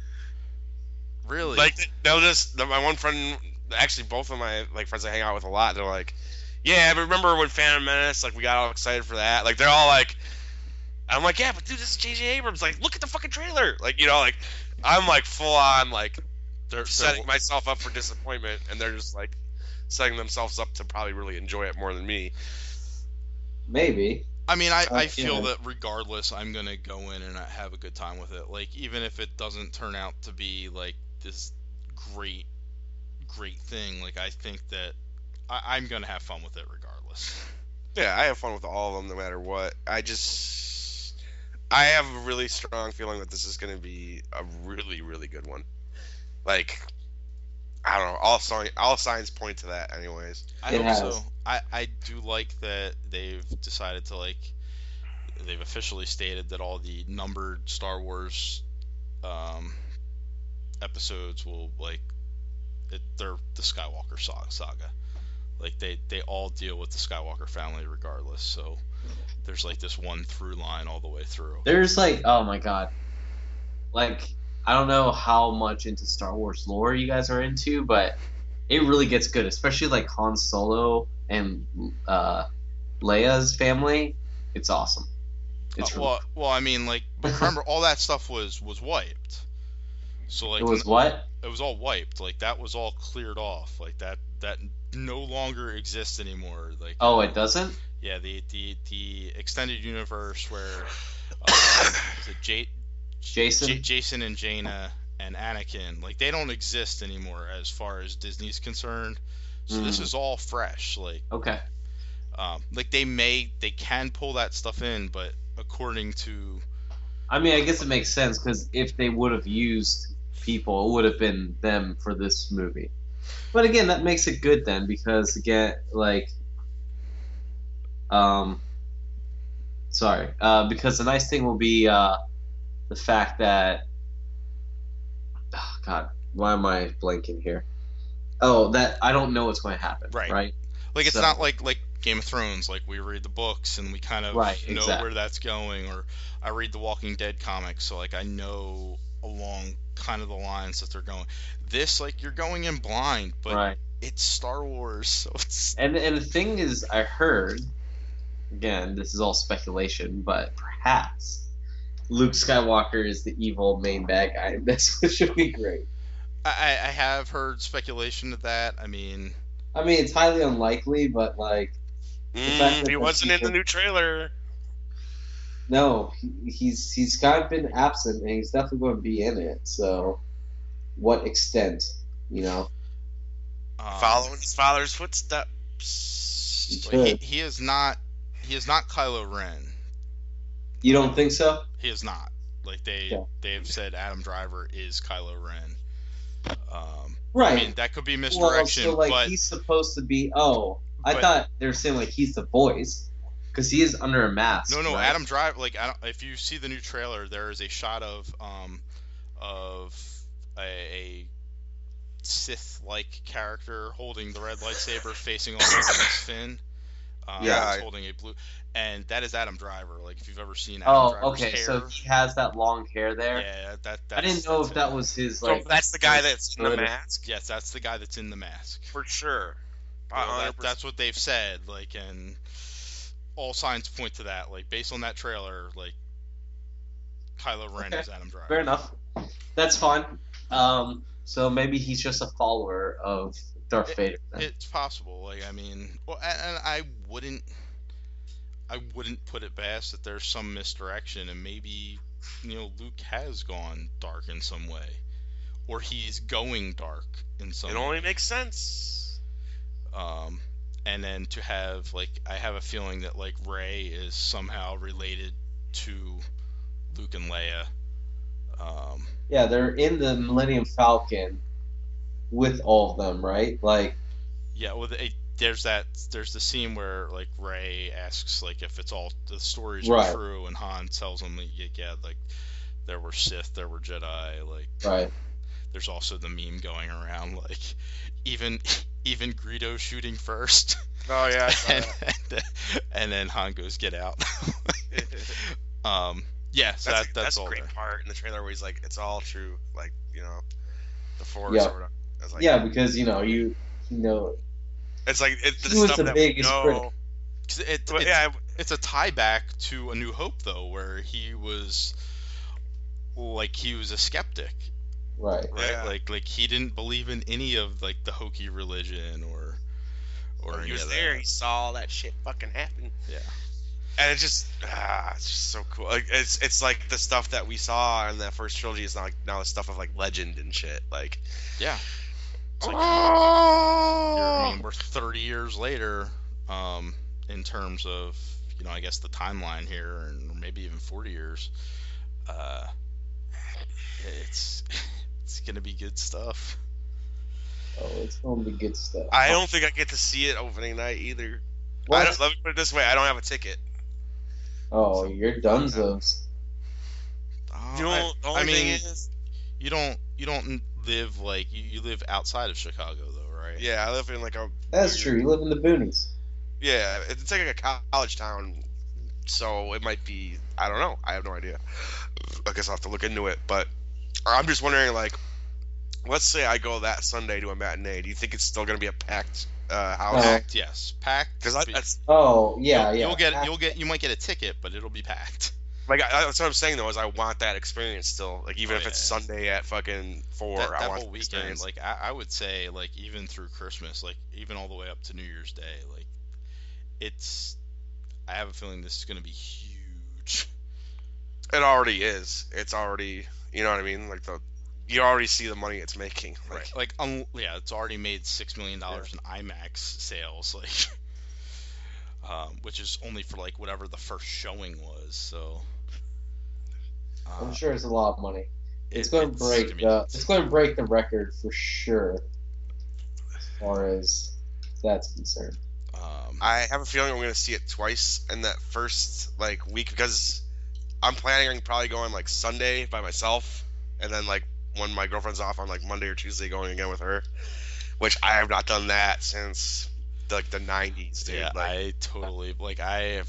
Really? Like they'll just the, my one friend, actually both of my like friends I hang out with a lot. They're like, yeah, but remember when Phantom Menace? Like we got all excited for that. Like they're all like, I'm like, yeah, but dude, this is J J Abrams. Like, look at the fucking trailer. Like you know, like I'm like full on like they're, setting they're myself up for disappointment, and they're just like setting themselves up to probably really enjoy it more than me. Maybe. I mean, I, Uh, I feel yeah. that regardless, I'm gonna go in and have a good time with it. Like, even if it doesn't turn out to be like this great, great thing, like I think that I, I'm gonna have fun with it regardless. Yeah, I have fun with all of them no matter what. I just I have a really strong feeling that this is going to be a really really good one. Like I don't know, all sign, all signs point to that anyways. I It hope has. so. I, I do like that they've decided to like they've officially stated that all the numbered Star Wars um, episodes will like it, they're the Skywalker sa- saga. Like they they all deal with the Skywalker family regardless. So there's like this one through line all the way through. There's like, oh my god, like I don't know how much into Star Wars lore you guys are into, but it really gets good, especially like Han Solo and uh, Leia's family. It's awesome. It's Uh, really, well, well, I mean, like, but remember, all that stuff was was wiped. So like, it was what? it was all wiped. Like that was all cleared off. Like that that no longer exists anymore. Like Oh, uh, it doesn't. yeah, the the the extended universe where uh, was it J- Jason. J- Jason and Jaina and Anakin, like they don't exist anymore as far as Disney's concerned. So this Mm. is all fresh. Like Okay. um, like they may they can pull that stuff in, but according to I mean, I guess it makes sense because if they would have used people, it would have been them for this movie. But again, that makes it good then because again, like, um, sorry, uh, because the nice thing will be uh, the fact that, oh God, why am I blanking here? Oh, that I don't know what's going to happen. Right. Right. like it's So- not like like Game of Thrones, like we read the books and we kind of Right, know exactly. where that's going, or I read the Walking Dead comics, so like I know along kind of the lines that they're going. This, like, you're going in blind, but right. it's Star Wars, so it's And and the thing is, I heard, again, this is all speculation, but perhaps Luke Skywalker is the evil main bad guy in this, which would be great. I, I I have heard speculation of that. I mean, I mean, it's highly unlikely, but like, fact that Mm, he the wasn't in the people- new trailer. no, he, he's he's kind of been absent, and he's definitely going to be in it. So, what extent, you know? um, Following his father's footsteps. like, he, he is not he is not Kylo Ren. You don't think so? He is not. Like they Yeah. they've said Adam Driver is Kylo Ren. Um, Right. I mean, that could be well, misdirection, so like but he's supposed to be. Oh, I but- thought they were saying like he's the voice because he is under a mask. no, no, right? Adam Driver. Like, I don't, if you see the new trailer, there is a shot of um of a, a Sith-like character holding the red lightsaber facing off against Finn. Um, Yeah, he's I- holding a blue, and that is Adam Driver. Like, if you've ever seen Adam Oh, Driver's okay. hair, So he has that long hair there. yeah, that that's, I didn't know that's if that him. was his So like. that's the guy his that's in the hood or- mask? Yes, that's the guy that's in the mask. For sure. Well, one hundred that, percent. that's what they've said. Like, and all signs point to that. Like, based on that trailer, like Kylo Ren Okay, is Adam Driver. Fair enough. That's fine. Um, so maybe he's just a follower of Darth Vader. Then. It's possible. Like, I mean, well, and, and I wouldn't, I wouldn't put it past that there's some misdirection, and maybe, you know, Luke has gone dark in some way, or he's going dark in some. It way. only makes sense. Um, and then to have like I have a feeling that like Rey is somehow related to Luke and Leia. Um, Yeah, they're in the Millennium Falcon with all of them, right? Like, yeah, well, it, there's that there's the scene where like Rey asks like if it's all the stories Right. are true, and Han tells him like, yeah, yeah, like there were Sith, there were Jedi, like right. there's also the meme going around like even even Greedo shooting first. Oh yeah, I saw and, that. and, and then Han goes get out. um, yeah, so that's that, a, that's that's all a great there. part in the trailer where he's like, "It's all true," like you know, the Force Yeah. or whatever. I was like, Yeah, because you know you you know it's like it, the He was stuff the that we biggest know. critic. 'Cause It, But, it's, yeah, it's a tie back to A New Hope though, where he was like he was a skeptic, right. right? Yeah. Like like he didn't believe in any of like the hokey religion or or when any he was of there, that. he saw all that shit fucking happen. Yeah. And it's just, ah, it's just so cool. Like it's it's like the stuff that we saw in that first trilogy is now like now the stuff of like legend and shit. Like, Yeah. It's like, oh, you're- I mean, we're thirty years later, um, in terms of, you know, I guess the timeline here, and or maybe even forty years. Uh, it's it's gonna be good stuff. Oh, it's gonna be good stuff. I don't think I get to see it opening night either. I What? don't, let me put it this way: I don't have a ticket. Oh, you're dunzos. Uh, You know, I, the only I thing mean, is, you don't you don't live like you, you live outside of Chicago though, right? yeah, I live in like a. That's weird- true. You live in the boonies. Yeah, it's like a college town, so it might be. I don't know. I have no idea. I guess I'll have to look into it. But I'm just wondering, like, let's say I go that Sunday to a matinee. Do you think it's still going to be a packed uh, house? No. Packed, yes, packed. Because be- that's Oh, yeah, you'll, yeah. you'll get you'll get you might get a ticket, but it'll be packed. like I, that's what I'm saying though. Is I want that experience still. Like even Oh, if it's yeah. Sunday at fucking four, that, I that want whole the weekend, experience. like I, I would say, like even through Christmas, like even all the way up to New Year's Day, like it's. I have a feeling this is going to be huge. It already is. It's already. You know what I mean? Like the. You already see the money it's making. Like, Right. Like, um, yeah, it's already made six million dollars in IMAX sales, like, um, which is only for like whatever the first showing was. So, uh, I'm sure it's a lot of money. It's it- going to break gonna be the. nuts. It's going to break the record for sure, as far as that's concerned. Um, I have a feeling I'm going to see it twice in that first like week because I'm planning on probably going like Sunday by myself, and then like when my girlfriend's off on like Monday or Tuesday going again with her, which I have not done that since like the nineties, dude. yeah, like, I totally like. I have.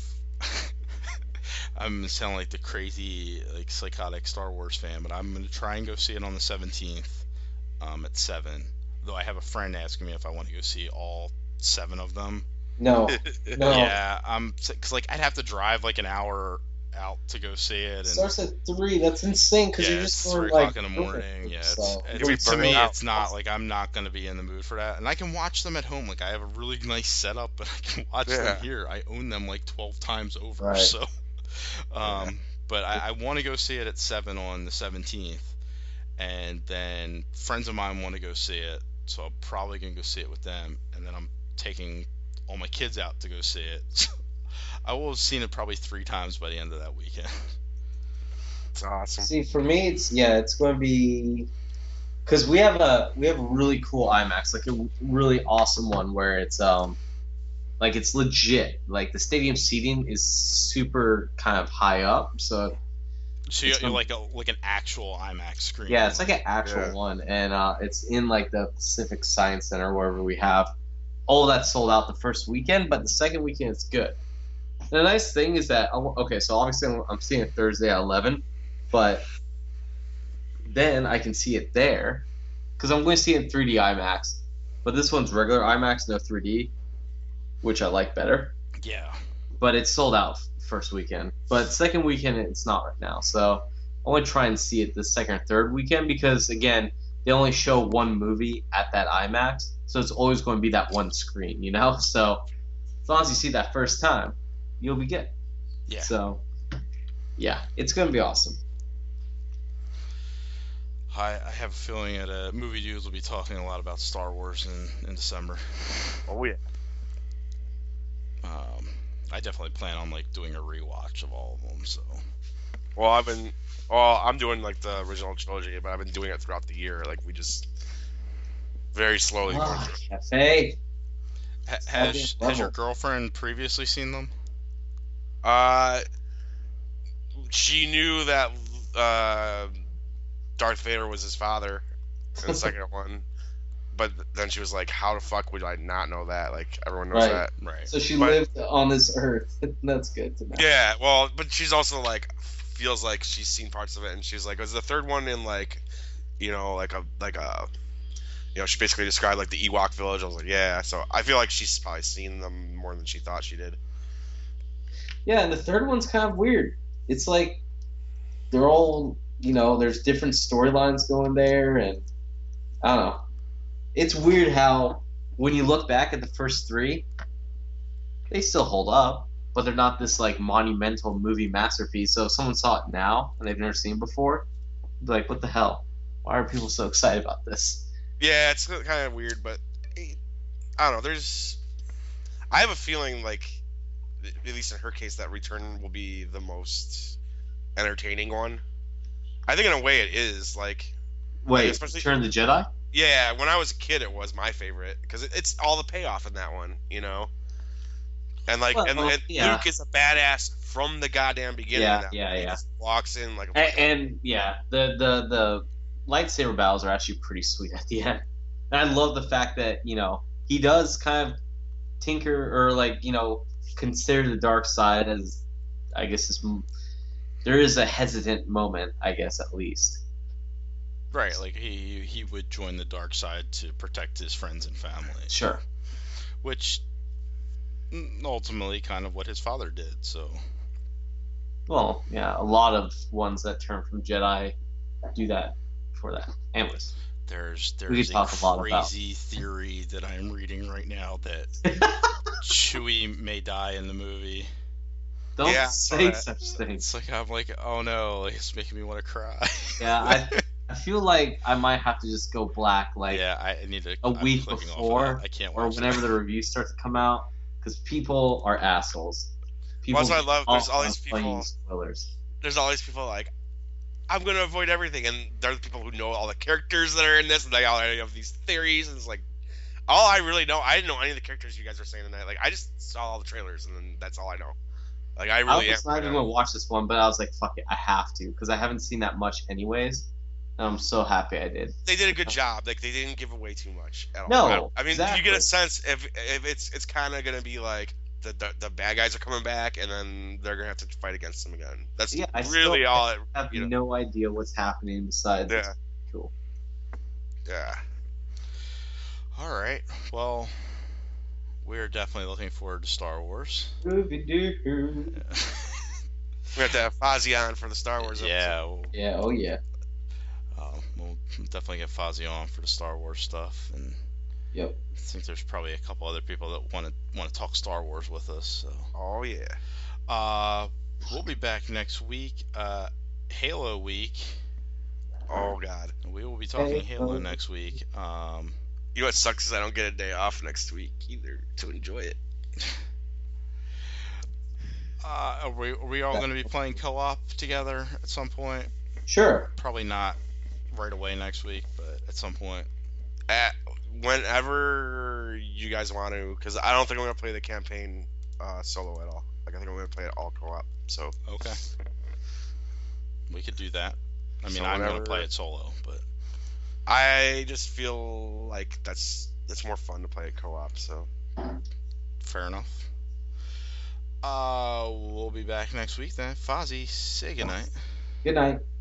I'm sounding like the crazy, like psychotic Star Wars fan, but I'm gonna try and go see it on the seventeenth, um, at seven. Though I have a friend asking me if I want to go see all seven of them. No, no. Yeah, I'm because like I'd have to drive like an hour out to go see it, It and starts at three. That's insane because yeah, you're it's just going three like o'clock in the morning. Yeah, it's, so. it's, You'll be to burnt me, out. it's not like I'm not gonna be in the mood for that, and I can watch them at home. Like I have a really nice setup, but I can watch Yeah. them here. I own them like twelve times over, Right. so. Um, but I, I want to go see it at seven on the seventeenth, and then friends of mine want to go see it, so I'm probably gonna go see it with them, and then I'm taking all my kids out to go see it. I will have seen it probably three times by the end of that weekend. it's awesome. See, for me, it's yeah, it's going to be because we have a we have a really cool IMAX, like a really awesome one where it's um like it's legit. Like the stadium seating is super kind of high up, so So you're, It's you're gonna- like a like an actual IMAX screen. yeah, it's like an actual Yeah. one, and uh, it's in like the Pacific Science Center wherever we have. All of that sold out the first weekend, but the second weekend it's good. And the nice thing is that okay, so obviously I'm, I'm seeing it Thursday at eleven, but then I can see it there because I'm going to see it in three D IMAX. But this one's regular IMAX, no three D, which I like better. Yeah. But it's sold out first weekend. But second weekend it's not right now. So I want to try and see it the second or third weekend because again they only show one movie at that IMAX, so it's always going to be that one screen, you know. So as long as you see that first time, you'll be good. Yeah. So yeah, it's going to be awesome. I, I have a feeling at uh, Movie Dudes will be talking a lot about Star Wars in, in December. Oh yeah. Um, I definitely plan on like doing a rewatch of all of them. So Well, I've been, well, I'm doing like the original trilogy, but I've been doing it throughout the year. Like we just very slowly going Ah, through. Cafe. ha- It's gotta be has a has your level. girlfriend previously seen them? Uh, she knew that uh, Darth Vader was his father in the second one, but then she was like, "How the fuck would I not know that? Like everyone knows Right. that." Right. So she But- lived on this earth. That's good to know. Yeah, well, but she's also like feels like she's seen parts of it, and she's like, "Was the third one in like, you know, like a like a, you know?" She basically described like the Ewok village. I was like, "Yeah." So I feel like she's probably seen them more than she thought she did. Yeah, and the third one's kind of weird. It's like they're all, you know, there's different storylines going there, and I don't know. It's weird how when you look back at the first three, they still hold up, but they're not this like monumental movie masterpiece. So if someone saw it now and they've never seen it before, they'd be like, "What the hell? Why are people so excited about this?" Yeah, it's kind of weird, but eh, I don't know. There's, I have a feeling like, at least in her case, that Return will be the most entertaining one. I think in a way it is. Like, Wait, especially- Return of the Jedi? yeah, when I was a kid, it was my favorite because it, it's all the payoff in that one, you know. And like, Well, and, and yeah. Luke is a badass from the goddamn beginning. Yeah, now. yeah, He yeah. just walks in like a And, and yeah, the, the the lightsaber battles are actually pretty sweet at the end. And I love the fact that, you know, he does kind of tinker or like, you know, consider the dark side as, I guess, this, there is a hesitant moment, I guess, at least. Right. Like he he would join the dark side to protect his friends and family. Sure. Which mm, ultimately kind of what his father did. So Well, yeah, a lot of ones that turn from Jedi do that for that. Anyways. there's We there's could a talk a lot about- crazy theory that I'm reading right now that Chewie may die in the movie. Don't Yeah, I saw say that. such things. It's like I'm like, oh no, like, it's making me want to cry. Yeah, I I feel like I might have to just go black like yeah, I need to. a I'm week clicking off of before, that. I can't or watch whenever that. the reviews start to come out, because people are assholes. People Well, that's what I love. There's all are these playing people- spoilers. there's all these people like, I'm gonna avoid everything, and they're the people who know all the characters that are in this, and they all have these theories, and it's like, all I really know, I didn't know any of the characters you guys were saying tonight. Like, I just saw all the trailers, and then that's all I know. Like, I I really am. was not even gonna watch this one, but I was like, "Fuck it, I have to," because I haven't seen that much anyways. And I'm so happy I did. They did a good job. Like, they didn't give away too much at all. No, I, don't- I mean, exactly. you get a sense if if it's it's kind of gonna be like the, the the bad guys are coming back, and then they're gonna have to fight against them again. That's Yeah, I really still- all. It, I have you know, no idea what's happening besides. yeah, Cool. yeah. All right. Well, we're definitely looking forward to Star Wars. Scooby-Doo. We have to have Fozzie on for the Star Wars. episode. yeah. We'll, Yeah. Oh yeah. uh, we'll definitely get Fozzie on for the Star Wars stuff, and Yep. I think there's probably a couple other people that want to want to talk Star Wars with us. So, Oh yeah. uh, we'll be back next week. Uh, Halo week. Oh god. We will be talking Halo. Halo next week. Um, You know what sucks is I don't get a day off next week either to enjoy it. uh, are we, are we all going to be playing co-op together at some point? Sure. Probably not right away next week, but at some point. At whenever you guys want to, because I don't think I'm gonna play the campaign uh, solo at all. Like I think I'm gonna play it all co-op. So Okay. We could do that. I mean, So I'm going to whenever- play it solo, but I just feel like that's it's more fun to play it co-op. So fair enough. Uh, we'll be back next week then. Fozzie, say goodnight. Good night.